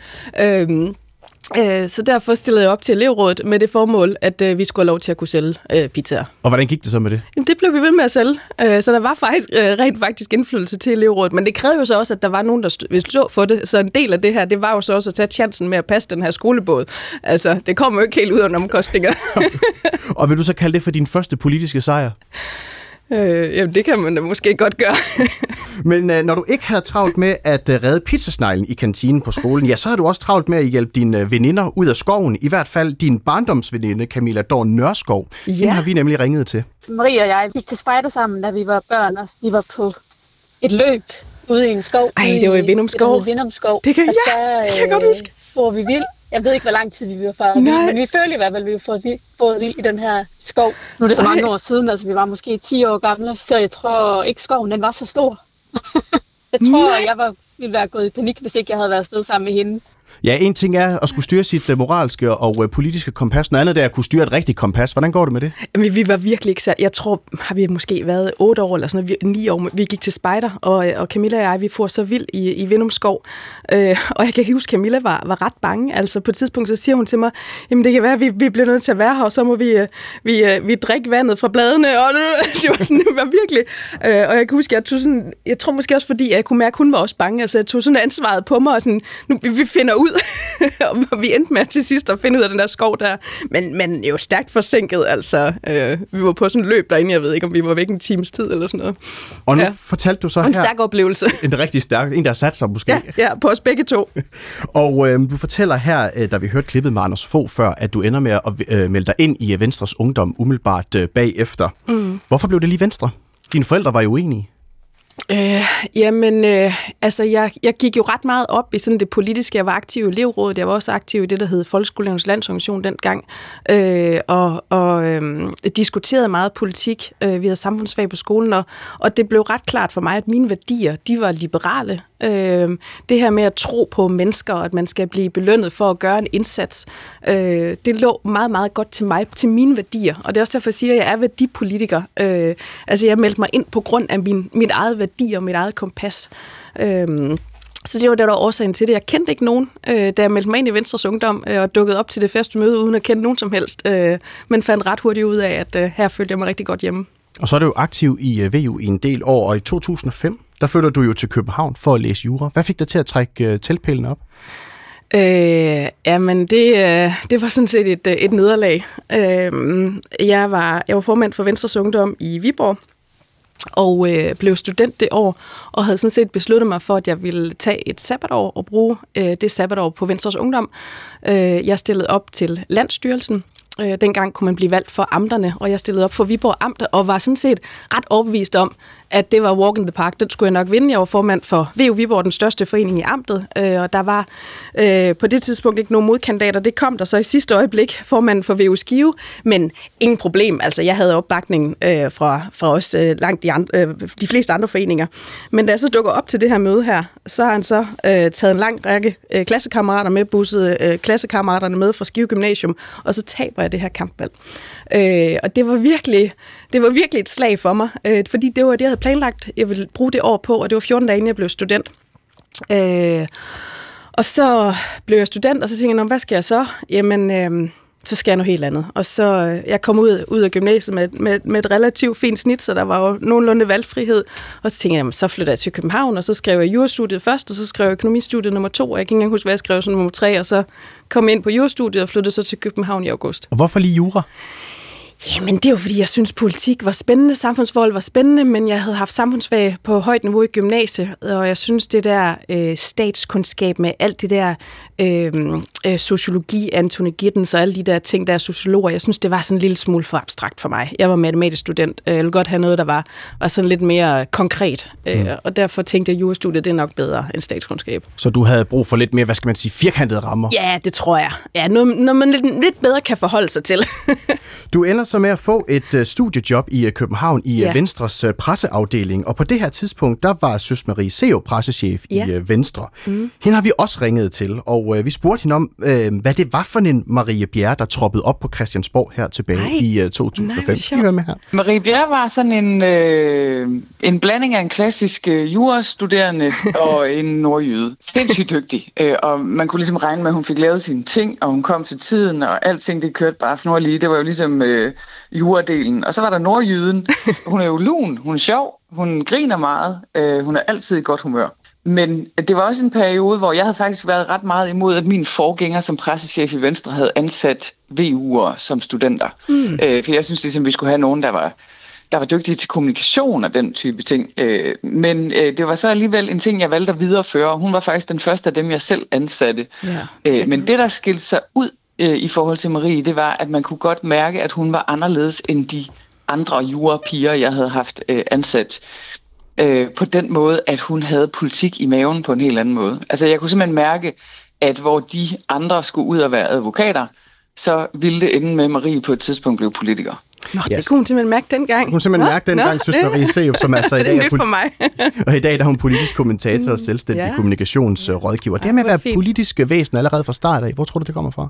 Så derfor stillede jeg op til elevrådet med det formål, at vi skulle have lov til at kunne sælge pizzaer. Og hvordan gik det så med det? Det blev vi ved med at sælge. Så der var faktisk rent faktisk indflydelse til elevrådet. Men det krævede jo så også, at der var nogen, der ville stå for det. Så en del af det her, det var jo så også at tage chancen med at passe den her skolebåd. Altså, det kommer jo ikke helt ud af omkostninger. Og vil du så kalde det for din første politiske sejr? Jamen, det kan man da måske godt gøre. Men når du ikke havde travlt med at redde pizzasneglen i kantinen på skolen, ja, så har du også travlt med at hjælpe dine veninder ud af skoven. I hvert fald din barndomsveninde, Camilla Dorn Nørskov. Ja. Den har vi nemlig ringet til. Marie og jeg gik til spejder sammen, da vi var børn, og vi var på et løb ude i en skov. Ej, det var i Vindum Skov. Vindum Skov. Det kan jeg godt huske. Får vi vild. Jeg ved ikke, hvor lang tid vi var faret, men vi følte i hvert fald, at vi fået vild i den her skov. Nu er det mange år siden, altså vi var måske 10 år gamle, så jeg tror ikke skoven, den var så stor. Jeg tror, jeg ville være gået i panik, hvis ikke jeg havde været afsted sammen med hende. Ja, en ting er at skulle styre sit moralske og politiske kompas. Noget andet er at kunne styre et rigtigt kompas. Hvordan går det med det? Jamen, vi var virkelig ikke jeg tror, har vi måske været 8 år eller sådan noget, 9 år. Vi gik til spejder, og Camilla og jeg, vi får så vild i Vindum Skov. Og jeg kan huske, at Camilla var ret bange. Altså på et tidspunkt, så siger hun til mig, jamen det kan være, at vi bliver nødt til at være her, og så må vi drikke vandet fra bladene. Og det var virkelig. Og jeg kan huske, jeg tror måske også, fordi jeg kunne mærke, at hun var også bange. Altså jeg tog sådan ansvaret på mig, og sådan, nu vi finder ud. Og vi endte med til sidst at finde ud af den der skov der. Men jo stærkt forsinket, altså. Vi var på sådan et løb derinde, jeg ved ikke, om vi var væk en times tid eller sådan noget. Og nu fortalte du så her... En stærk oplevelse. En rigtig stærk, en der har sat sig måske. Ja, på os begge to. Og du fortæller her, da vi hørte klippet med Anders Fogh før, at du ender med at melde dig ind i Venstres Ungdom umiddelbart bagefter. Hvorfor blev det lige Venstre? Dine forældre var jo uenige. Altså jeg gik jo ret meget op i sådan det politiske. Jeg var aktiv i elevrådet, jeg var også aktiv i det, der hed Folkeskolernes Landsorganisation dengang, og diskuterede meget politik. Vi havde samfundsfag på skolen, og det blev ret klart for mig, at mine værdier, de var liberale. Det her med at tro på mennesker, og at man skal blive belønnet for at gøre en indsats, det lå meget, meget godt til mig, til mine værdier. Og det er også derfor, jeg siger, at jeg er værdipolitiker. Altså jeg meldte mig ind på grund af mit eget værdi og mit eget kompas. Så det var der årsagen til det. Jeg kendte ikke nogen, da jeg meldte mig ind i Venstres Ungdom og dukkede op til det første møde, uden at kende nogen som helst, men fandt ret hurtigt ud af, at her følte jeg mig rigtig godt hjemme. Og så er du jo aktiv i VU i en del år, og i 2005, der flytter du jo til København for at læse jura. Hvad fik dig til at trække teltpælen op? Jamen, det var sådan set et nederlag. Jeg var formand for Venstres Ungdom i Viborg, og blev student det år, og havde sådan set besluttet mig for, at jeg ville tage et sabbatår og bruge det sabbatår på Venstres Ungdom. Jeg stillede op til Landsstyrelsen. Dengang kunne man blive valgt for amterne, og jeg stillede op for Viborg Amt, og var sådan set ret overbevist om, at det var walk in the park. Den skulle jeg nok vinde. Jeg var formand for VU Viborg, den største forening i amtet, og der var på det tidspunkt ikke nogen modkandidater. Det kom der så i sidste øjeblik, formanden for VU Skive, men ingen problem. Altså, jeg havde opbakning fra os langt de fleste andre foreninger. Men da jeg så dukker op til det her møde her, så har han så taget en lang række klassekammerater med, busset klassekammeraterne med fra Skive Gymnasium, og så taber jeg det her kampvalg. Og det var virkelig et slag for mig, fordi det var det, jeg havde planlagt, jeg ville bruge det år på, og det var 14 dage, inden jeg blev student. Og så blev jeg student, og så tænkte jeg, hvad skal jeg så? Jamen, så skal jeg noget helt andet. Og så jeg kom ud af gymnasiet med et relativt fint snit, så der var jo nogenlunde valgfrihed. Og så tænkte jeg, så flytter jeg til København, og så skrev jeg jurastudiet først, og så skrev jeg økonomistudiet nummer 2, og jeg kan ikke engang huske, hvad jeg skrev som nummer 3, og så kom jeg ind på jurastudiet og flyttede så til København i august. Og hvorfor lige jura? Jamen, det er jo fordi, jeg synes, politik var spændende, samfundsforhold var spændende, men jeg havde haft samfundsfag på højt niveau i gymnasiet, og jeg synes, det der statskundskab med alt det der sociologi, Anthony Giddens og alle de der ting, der er sociologer, jeg synes, det var sådan en lille smule for abstrakt for mig. Jeg var matematisk student, jeg ville godt have noget, der var sådan lidt mere konkret, og derfor tænkte jeg, at jurastudiet det er nok bedre end statskundskab. Så du havde brug for lidt mere, hvad skal man sige, firkantede rammer? Ja, det tror jeg. Ja, noget man lidt bedre kan forholde sig til. Du ender så med at få et studiejob i København i Venstres presseafdeling, og på det her tidspunkt, der var Søs Marie Serup pressechef i Venstre. Hende har vi også ringet til, og vi spurgte hende om, hvad det var for en Marie Bjerre, der troppede op på Christiansborg her tilbage i 2005. Nej, med her. Marie Bjerre var sådan en blanding af en klassisk jurastuderende og en nordjyde. Sindssygt dygtig, og man kunne ligesom regne med, at hun fik lavet sine ting, og hun kom til tiden, og alting det kørte bare fnorlige. Det var jo ligesom juradelen. Og så var der nordjyden. Hun er jo lun, hun er sjov, hun griner meget, hun er altid i godt humør. Men det var også en periode, hvor jeg havde faktisk været ret meget imod, at min forgænger som pressechef i Venstre havde ansat VU'er som studenter. For jeg synes ligesom, vi skulle have nogen, der var dygtige til kommunikation og den type ting. Men det var så alligevel en ting, jeg valgte at videreføre. Hun var faktisk den første af dem, jeg selv ansatte. Men det, der skilte sig ud i forhold til Marie, det var, at man kunne godt mærke, at hun var anderledes end de andre jurapiger, jeg havde haft ansat. På den måde, at hun havde politik i maven på en helt anden måde. Altså jeg kunne simpelthen mærke, at hvor de andre skulle ud og være advokater, så ville det ende med, at Marie på et tidspunkt blev politiker. Nå, det kunne hun simpelthen mærke dengang. Hun simpelthen mærke dengang, Søs Marie Serup, som altså i dag er nyt for mig. Og i dag der er hun politisk kommentator og selvstændig kommunikationsrådgiver. Det med at være politisk væsen allerede fra start af, hvor tror du, det kommer fra?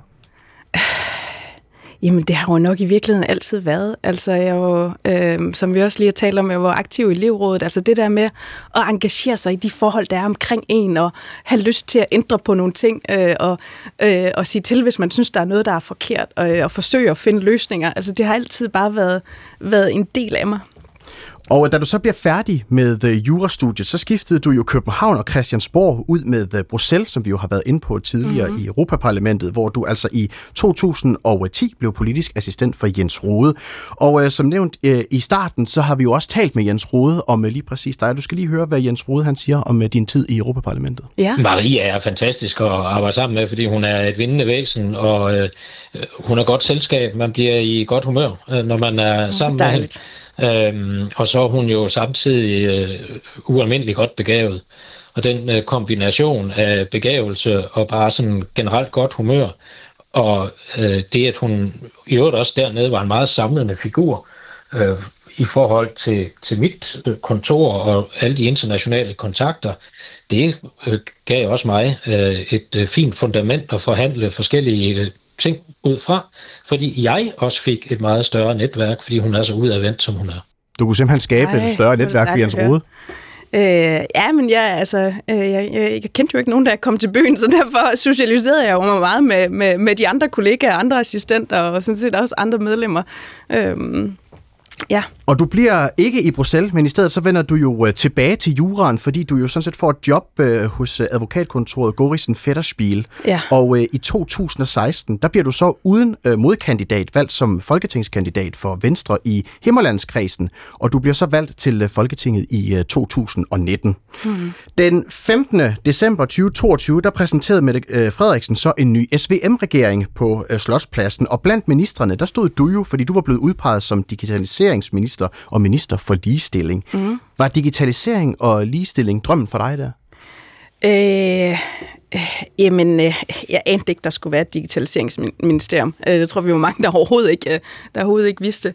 Jamen, det har jo nok i virkeligheden altid været. Altså, jeg var, som vi også lige har talt om, jeg var aktiv i elevrådet. Altså, det der med at engagere sig i de forhold, der er omkring en, og have lyst til at ændre på nogle ting, og sige til, hvis man synes, der er noget, der er forkert, og forsøge at finde løsninger. Altså, det har altid bare været en del af mig. Og da du så bliver færdig med jurastudiet, så skiftede du jo København og Christiansborg ud med Bruxelles, som vi jo har været inde på tidligere i Europaparlamentet, hvor du altså i 2010 blev politisk assistent for Jens Rohde. Og som nævnt i starten, så har vi jo også talt med Jens Rohde om lige præcis dig. Du skal lige høre, hvad Jens Rohde han siger om din tid i Europaparlamentet. Ja. Marie er fantastisk at arbejde sammen med, fordi hun er et vindende væsen, og hun er godt selskab. Man bliver i godt humør, når man er sammen med hende. Og så er hun jo samtidig ualmindeligt godt begavet. Og den kombination af begavelse og bare sådan generelt godt humør, og det, at hun i øvrigt også dernede var en meget samlende figur i forhold til mit kontor og alle de internationale kontakter, det gav også mig et fint fundament at forhandle forskellige ting ud fra, fordi jeg også fik et meget større netværk, fordi hun er så udadvendt, som hun er. Du kunne simpelthen skabe et større netværk for Jens Rohde? Ja, men jeg kendte jo ikke nogen, der kom til byen, så derfor socialiserede jeg jo mig meget med de andre kollegaer, andre assistenter og sådan set også andre medlemmer. Ja. Og du bliver ikke i Bruxelles, men i stedet så vender du jo tilbage til juraen, fordi du jo sådan set får et job hos advokatkontoret Gorrissen Federspiel. Ja. Og i 2016, der bliver du så uden modkandidat valgt som folketingskandidat for Venstre i Himmerlandskredsen, og du bliver så valgt til Folketinget i 2019. Den 15. december 2022, der præsenterede Mette Frederiksen så en ny SVM-regering på Slotspladsen, og blandt ministrene, der stod du jo, fordi du var blevet udpeget som digitaliseringsminister og minister for ligestilling. Var digitalisering og ligestilling drømmen for dig der? Jeg anede ikke, der skulle være et digitaliseringsministerium. Det tror vi var mange, der overhovedet ikke vidste.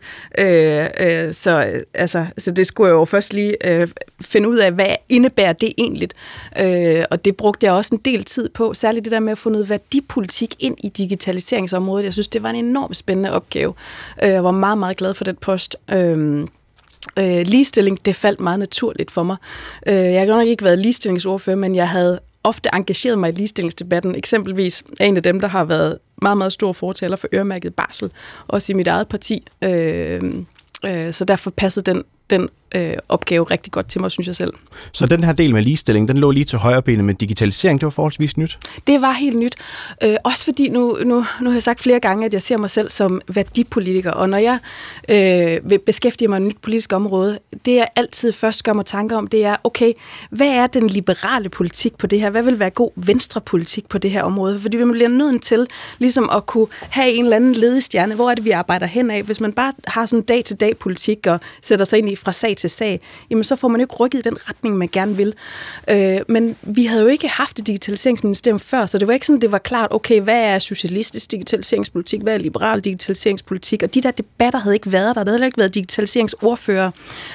Så det skulle jeg jo først lige finde ud af, hvad indebærer det egentlig. Og det brugte jeg også en del tid på, særligt det der med at få noget værdipolitik ind i digitaliseringsområdet. Jeg synes, det var en enormt spændende opgave. Jeg var meget, meget glad for den post. Ligestilling, det faldt meget naturligt for mig. Jeg har godt nok ikke været ligestillingsordfører, men jeg havde ofte engageret mig i ligestillingsdebatten. Eksempelvis er en af dem, der har været meget, meget stor fortaler for øremærket barsel, også i mit eget parti. Så derfor passede den opgave rigtig godt til mig, synes jeg selv. Så den her del med ligestilling, den lå lige til højre benet, med digitalisering, det var forholdsvis nyt? Det var helt nyt. Også fordi, nu har jeg sagt flere gange, at jeg ser mig selv som værdipolitiker, og når jeg vil beskæftige mig med et nyt politisk område, det jeg altid først gør mig tanker om, det er, okay, hvad er den liberale politik på det her? Hvad vil være god venstrepolitik på det her område? Fordi vi bliver nødt til ligesom at kunne have en eller anden ledestjerne. Hvor er det, vi arbejder henad? Hvis man bare har sådan dag-til-dag politik og sætter sig ind i fra sag til sag, jamen så får man jo ikke rykket i den retning, man gerne vil. Men vi havde jo ikke haft et digitaliseringsministerium før, så det var ikke sådan, det var klart, okay, hvad er socialistisk digitaliseringspolitik, hvad er liberal digitaliseringspolitik, og de der debatter havde ikke været der. Der havde ikke været digitaliseringsordfører.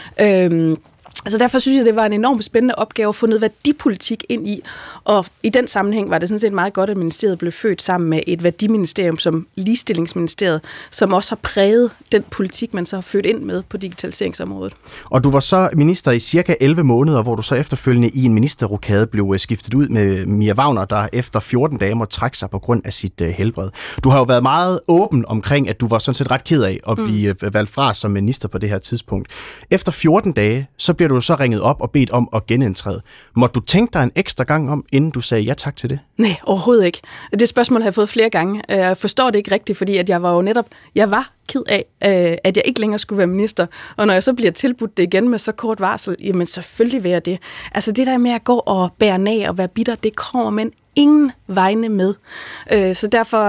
Altså derfor synes jeg, det var en enormt spændende opgave at få noget værdipolitik ind i, og i den sammenhæng var det sådan set meget godt, at ministeriet blev født sammen med et værdiministerium som Ligestillingsministeriet, som også har præget den politik, man så har født ind med på digitaliseringsområdet. Og du var så minister i cirka 11 måneder, hvor du så efterfølgende i en ministerrokade blev skiftet ud med Mia Wagner, der efter 14 dage måtte trække sig på grund af sit helbred. Du har jo været meget åben omkring, at du var sådan set ret ked af at blive valgt fra som minister på det her tidspunkt. Efter 14 dage, så bliver du så ringet op og bedt om at genindtræde. Måtte du tænke dig en ekstra gang om, inden du sagde ja tak til det? Nej, overhovedet ikke. Det spørgsmål har jeg fået flere gange. Jeg forstår det ikke rigtigt, fordi at jeg var ked af, at jeg ikke længere skulle være minister. Og når jeg så bliver tilbudt det igen med så kort varsel, jamen selvfølgelig vil jeg det. Altså det der med at gå og bære nag og være bitter, det kommer man ingen vegne med. Så derfor,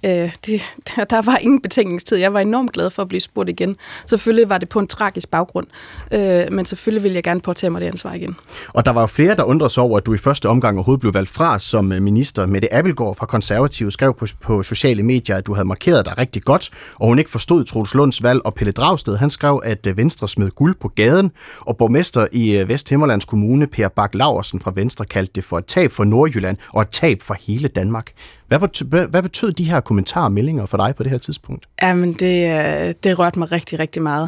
der var ingen betænkningstid. Jeg var enormt glad for at blive spurgt igen. Selvfølgelig var det på en tragisk baggrund, men selvfølgelig ville jeg gerne påtage mig det ansvar igen. Og der var jo flere, der undrede sig over, at du i første omgang overhovedet blev valgt fra som minister. Mette Abildgaard fra Konservative skrev på sociale medier, at du havde markeret dig rigtig godt, og hun ikke forstod Troels Lunds valg, og Pelle Dragsted, han skrev, at Venstre smed guld på gaden, og borgmester i Vesthimmerlands Kommune, Per Bak Laursen fra Venstre, kaldte det for et tab for Nordjylland og et tab for hele Danmark. Hvad betød de her kommentarer og meldinger for dig på det her tidspunkt? Jamen, det rørte mig rigtig, rigtig meget.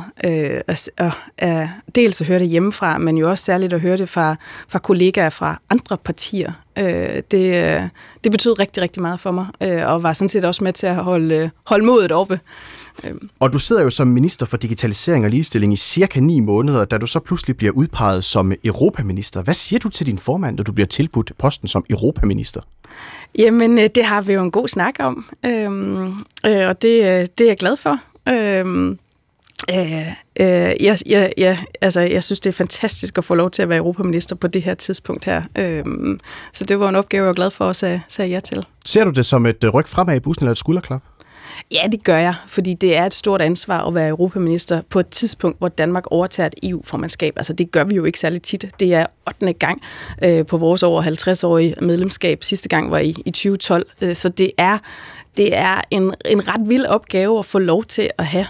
Dels at høre det hjemmefra, men jo også særligt at høre det fra kollegaer fra andre partier. Det betød rigtig, rigtig meget for mig, og var sådan set også med til at holde modet oppe. Og du sidder jo som minister for digitalisering og ligestilling i cirka 9 måneder, da du så pludselig bliver udpeget som europaminister. Hvad siger du til din formand, når du bliver tilbudt posten som europaminister? Jamen, det har vi jo en god snak om, og det er jeg glad for. Jeg synes, det er fantastisk at få lov til at være europaminister på det her tidspunkt her. Så det var en opgave, jeg var glad for at sige ja til. Ser du det som et ryk fremad i bussen eller et skulderklap? Ja, det gør jeg, fordi det er et stort ansvar at være europaminister på et tidspunkt, hvor Danmark overtager et EU-formandskab. Altså det gør vi jo ikke særlig tit. Det er 8. gang på vores over 50-årige medlemskab. Sidste gang var i 2012. Så det er en ret vild opgave at få lov til at have.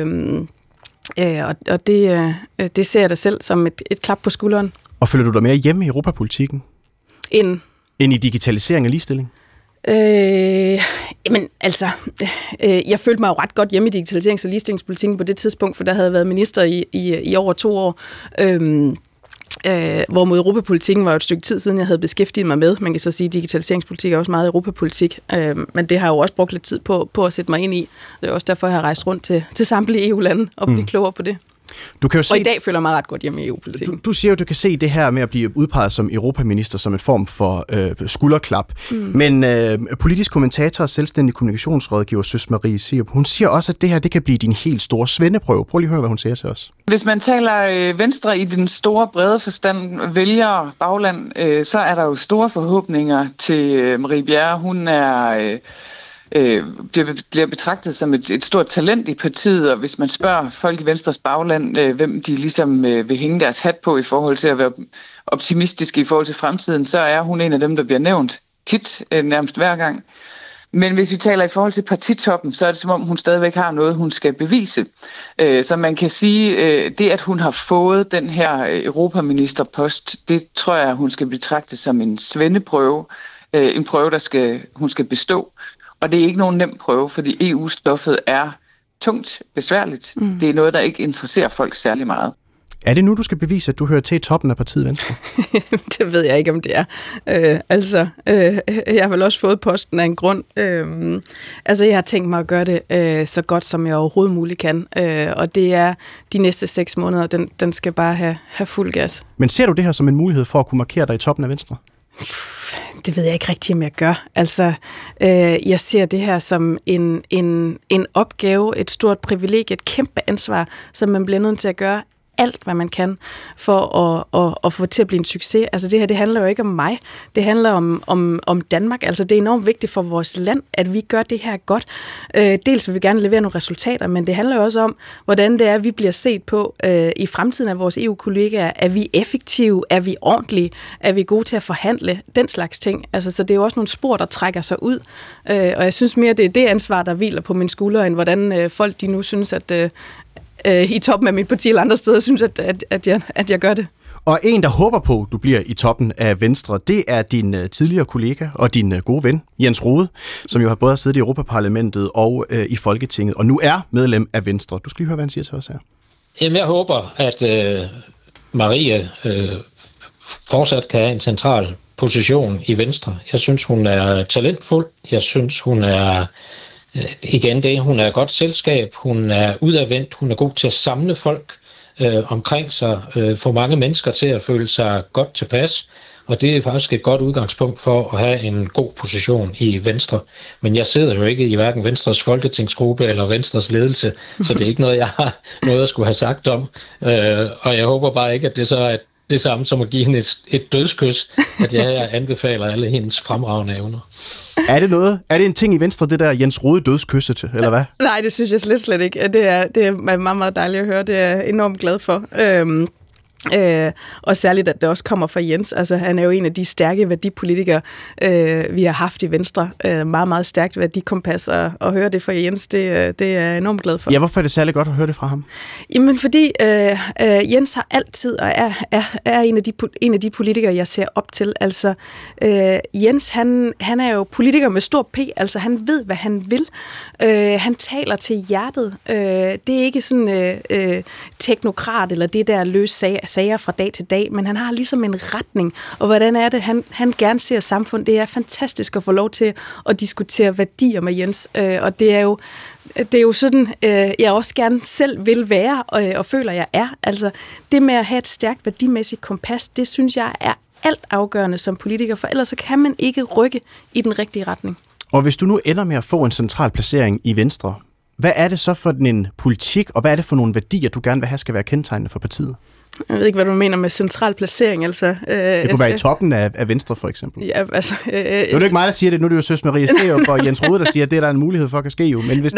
Og det ser jeg da selv som et klap på skulderen. Og føler du dig mere hjemme i europapolitikken? End i digitalisering og ligestilling? Jamen, altså, jeg følte mig jo ret godt hjemme i digitaliserings- og ligestillingspolitikken på det tidspunkt, for der havde jeg været minister i over 2 år. Hvorimod europapolitikken var jo et stykke tid siden, jeg havde beskæftiget mig med. Man kan så sige, at digitaliseringspolitik er også meget europapolitik, men det har jeg jo også brugt lidt tid på at sætte mig ind i. Det er også derfor, jeg har rejst rundt til samtlige EU-lande og blive klogere på det. Du kan jo og i dag føler jeg mig ret godt hjemme i EU-politikken. Du siger jo, at du kan se det her med at blive udpeget som europaminister som en form for skulderklap. Men politisk kommentator og selvstændig kommunikationsrådgiver Søs Marie Serup, hun siger også, at det her det kan blive din helt store svendeprøve. Prøv lige at høre, hvad hun siger til os. Hvis man taler Venstre i den store brede forstand, vælger bagland, så er der jo store forhåbninger til Marie Bjerre. Hun er... bliver betragtet som et stort talent i partiet, og hvis man spørger folk i Venstres bagland, hvem de ligesom vil hænge deres hat på i forhold til at være optimistiske i forhold til fremtiden, så er hun en af dem, der bliver nævnt tit, nærmest hver gang. Men hvis vi taler i forhold til partitoppen, så er det som om, hun stadigvæk har noget, hun skal bevise. Så man kan sige, det at hun har fået den her europaministerpost, det tror jeg, hun skal betragte som en svendeprøve. En prøve, hun skal bestå. Og det er ikke nogen nem prøve, fordi EU-stoffet er tungt besværligt. Det er noget, der ikke interesserer folk særlig meget. Er det nu, du skal bevise, at du hører til i toppen af partiet Venstre? Det ved jeg ikke, om det er. Jeg har vel også fået posten af en grund. Jeg har tænkt mig at gøre det så godt, som jeg overhovedet muligt kan. Og det er de næste 6 måneder, den skal bare have fuld gas. Men ser du det her som en mulighed for at kunne markere dig i toppen af Venstre? Det ved jeg ikke rigtig, om jeg gør. Jeg ser det her som en opgave, et stort privilegie, et kæmpe ansvar, som man bliver nødt til at gøre alt, hvad man kan, for at få det til at blive en succes. Det her, det handler jo ikke om mig. Det handler om Danmark. Det er enormt vigtigt for vores land, at vi gør det her godt. Dels vil vi gerne levere nogle resultater, men det handler jo også om, hvordan det er, vi bliver set på i fremtiden af vores EU-kollegaer. Er vi effektive? Er vi ordentlige? Er vi gode til at forhandle? Den slags ting. Så det er jo også nogle spor, der trækker sig ud. Og jeg synes mere, det er det ansvar, der hviler på mine skuldre, end hvordan folk de nu synes, at i toppen af mit parti eller andre steder, synes, at jeg gør det. Og en, der håber på, at du bliver i toppen af Venstre, det er din tidligere kollega og din gode ven, Jens Rohde, som jo har både siddet i Europaparlamentet og i Folketinget, og nu er medlem af Venstre. Du skal lige høre, hvad han siger til os her. Jamen, jeg håber, at Marie fortsat kan have en central position i Venstre. Jeg synes, hun er talentfuld. Jeg synes, hun er hun er godt selskab, hun er udadvendt, hun er god til at samle folk omkring sig, få mange mennesker til at føle sig godt tilpas, og det er faktisk et godt udgangspunkt for at have en god position i Venstre. Men jeg sidder jo ikke i hverken Venstres folketingsgruppe eller Venstres ledelse, så det er ikke noget, jeg har noget at skulle have sagt om, og jeg håber bare ikke, at det så er det samme som at give hende et dødskys, at jeg anbefaler alle hendes fremragende evner. Er det en ting i Venstre, det der Jens Rohde dødskysset, eller hvad? Nej, det synes jeg slet ikke. Det er meget, meget dejligt at høre. Det er jeg enormt glad for. Og særligt, at det også kommer fra Jens. Han er jo en af de stærke værdipolitikere, vi har haft i Venstre. Meget, meget stærkt værdikompas, og høre det fra Jens, det er jeg enormt glad for. Ja, hvorfor er det særligt godt at høre det fra ham? Jamen, fordi Jens har altid, og er en af de politikere, jeg ser op til. Jens, han er jo politiker med stor P, han ved, hvad han vil. Han taler til hjertet. Det er ikke sådan teknokrat, eller det der løse sager fra dag til dag, men han har ligesom en retning, og hvordan er det, han gerne ser samfund. Det er fantastisk at få lov til at diskutere værdier med Jens, og det er jo sådan, jeg også gerne selv vil være, og føler, jeg er. Det med at have et stærkt værdimæssigt kompas, det synes jeg er alt afgørende som politiker, for ellers så kan man ikke rykke i den rigtige retning. Og hvis du nu ender med at få en central placering i Venstre, hvad er det så for en politik, og hvad er det for nogle værdier, du gerne vil have skal være kendetegnende for partiet? Jeg ved ikke, hvad du mener med central placering. Det kunne være i toppen af Venstre, for eksempel. Ja, det er jo ikke mig, der siger det. Nu er det jo Søs Marie Steenrup og Jens Rohde, der siger, at det er der en mulighed for, at kan ske jo. Men hvis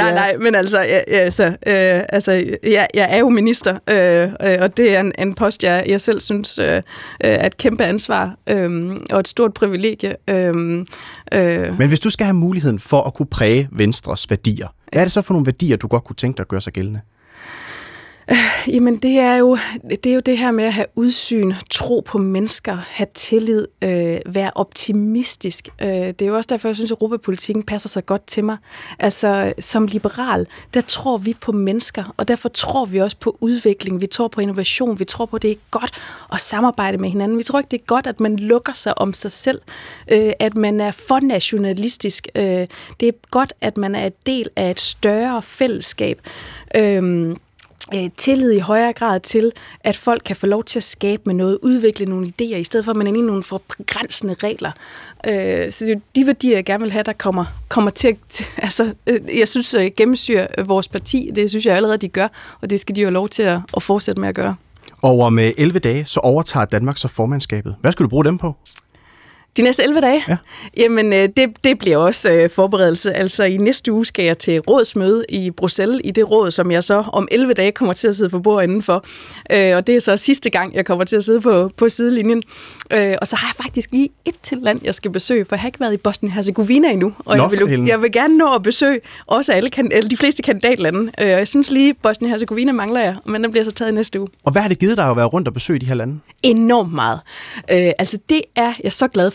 jeg er jo minister, og det er en post, jeg selv synes er et kæmpe ansvar og et stort privilegie. Men hvis du skal have muligheden for at kunne præge Venstres værdier, hvad er det så for nogle værdier, du godt kunne tænke dig at gøre sig gældende? Jamen, det er jo det her med at have udsyn, tro på mennesker, have tillid, være optimistisk. Det er jo også derfor, jeg synes, at europapolitikken passer så godt til mig. Som liberal, der tror vi på mennesker, og derfor tror vi også på udvikling. Vi tror på innovation. Vi tror på, at det er godt at samarbejde med hinanden. Vi tror ikke, det er godt, at man lukker sig om sig selv, at man er for nationalistisk. Det er godt, at man er et del af et større fællesskab. Tillid i højere grad til, at folk kan få lov til at skabe med noget, udvikle nogle idéer, i stedet for at man er inde i nogle for begrænsende regler. Så det er de værdier, jeg gerne vil have, der kommer til jeg synes, at gennemsyre vores parti. Det synes jeg allerede, de gør, og det skal de jo have lov til at fortsætte med at gøre. Og om 11 dage, så overtager Danmark så formandskabet. Hvad skal du bruge dem på? De næste 11 dage? Ja. Jamen, det bliver også forberedelse. I næste uge skal jeg til rådsmøde i Bruxelles, i det råd, som jeg så om 11 dage kommer til at sidde for bord indenfor. Og det er så sidste gang, jeg kommer til at sidde på sidelinjen. Og så har jeg faktisk lige et til land, jeg skal besøge, for jeg har ikke været i Bosnien-Herzegovina endnu. Og jeg vil gerne nå at besøge også de fleste kandidatlande. Og jeg synes lige, Bosnien-Herzegovina mangler jeg, men den bliver så taget næste uge. Og hvad har det givet dig at være rundt og besøge de her lande? Enormt meget. Det er jeg så glad for.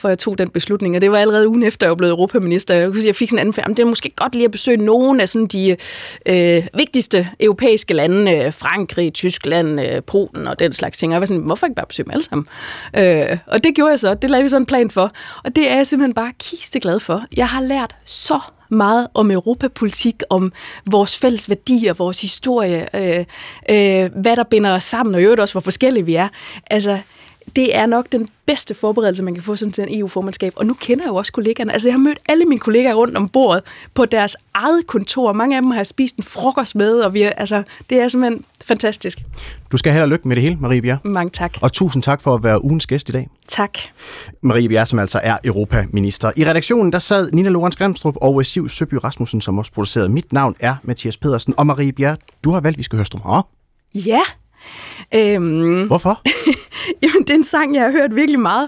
hvorfor jeg tog den beslutning, og det var allerede ugen efter, jeg var blevet europaminister. Jeg fik sådan en anden det er måske godt lige at besøge nogle af sådan de vigtigste europæiske lande, Frankrig, Tyskland, Polen og den slags ting. Og jeg var sådan, hvorfor ikke bare besøge dem alle sammen? Og det gjorde jeg så. Det lavede vi sådan en plan for. Og det er jeg simpelthen bare kisteglad for. Jeg har lært så meget om europapolitik, om vores fælles værdier, vores historie, hvad der binder os sammen, og i øvrigt også, hvor forskellige vi er. Altså, det er nok den bedste forberedelse, man kan få sådan til en EU-formandskab. Og nu kender jeg jo også kollegaerne. Altså, jeg har mødt alle mine kollegaer rundt om bordet på deres eget kontor. Mange af dem har jeg spist en frokost med, og det er simpelthen fantastisk. Du skal held og lykke med det hele, Marie Bjerre. Mange tak. Og tusind tak for at være ugens gæst i dag. Tak. Marie Bjerre, som altså er europaminister. I redaktionen, der sad Nina Lorentz Grimstrup og Siv Søby Rasmussen, som også producerede. Mit navn er Mathias Pedersen. Og Marie Bjerre, du har valgt, vi skal høre Stromae. Ja. Hvorfor? Jamen, det er en sang, jeg har hørt virkelig meget.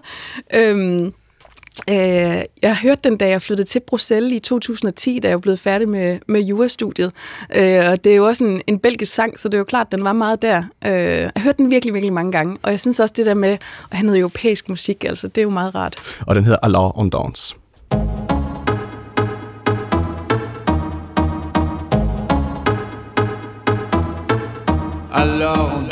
Jeg har hørt den, da jeg flyttede til Bruxelles i 2010, da jeg blev færdig med jurastudiet. Og det er jo også en belgisk sang, så det er jo klart, den var meget der. Jeg har hørt den virkelig, virkelig mange gange. Og jeg synes også, det der med at have noget europæisk musik, altså, det er jo meget rart. Og den hedder Alors on danse. Alors on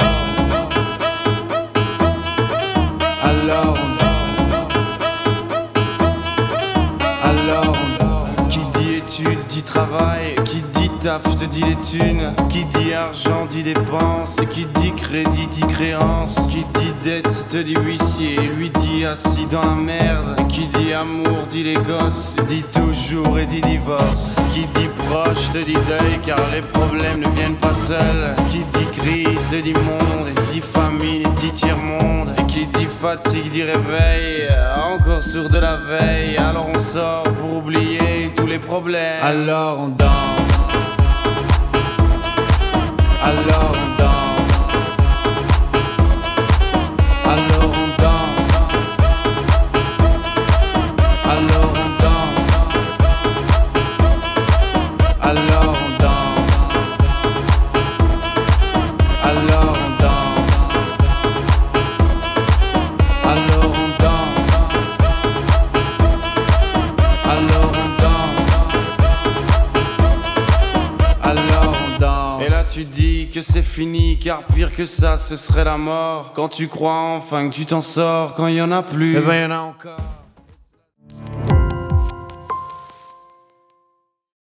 qui dit études dit travail, qui dit taf te dit les thunes, qui dit argent dit dépense, qui dit crédit dit créance, qui dit dette te dit huissier, lui dit assis dans la merde, qui dit amour dit les gosses, dit toujours et dit divorce, qui dit proche te dit deuil car les problèmes ne viennent pas seuls, qui dit crise te dit monde, dit famine dit tiers-monde, qui dit fatigue dit réveil, encore sourd de la veille, alors on sort pour oublier tous les problèmes. Alors on danse, alors on danse, alors on danse, alors on danse, alors on danse, alors on danse, alors on danse, alors on danse, alors on danse. Et là tu dis que c'est fini, car pire que ça ce serait la mort. Quand tu crois enfin que tu t'en sors, quand il y en a plus, eh ben y en a encore.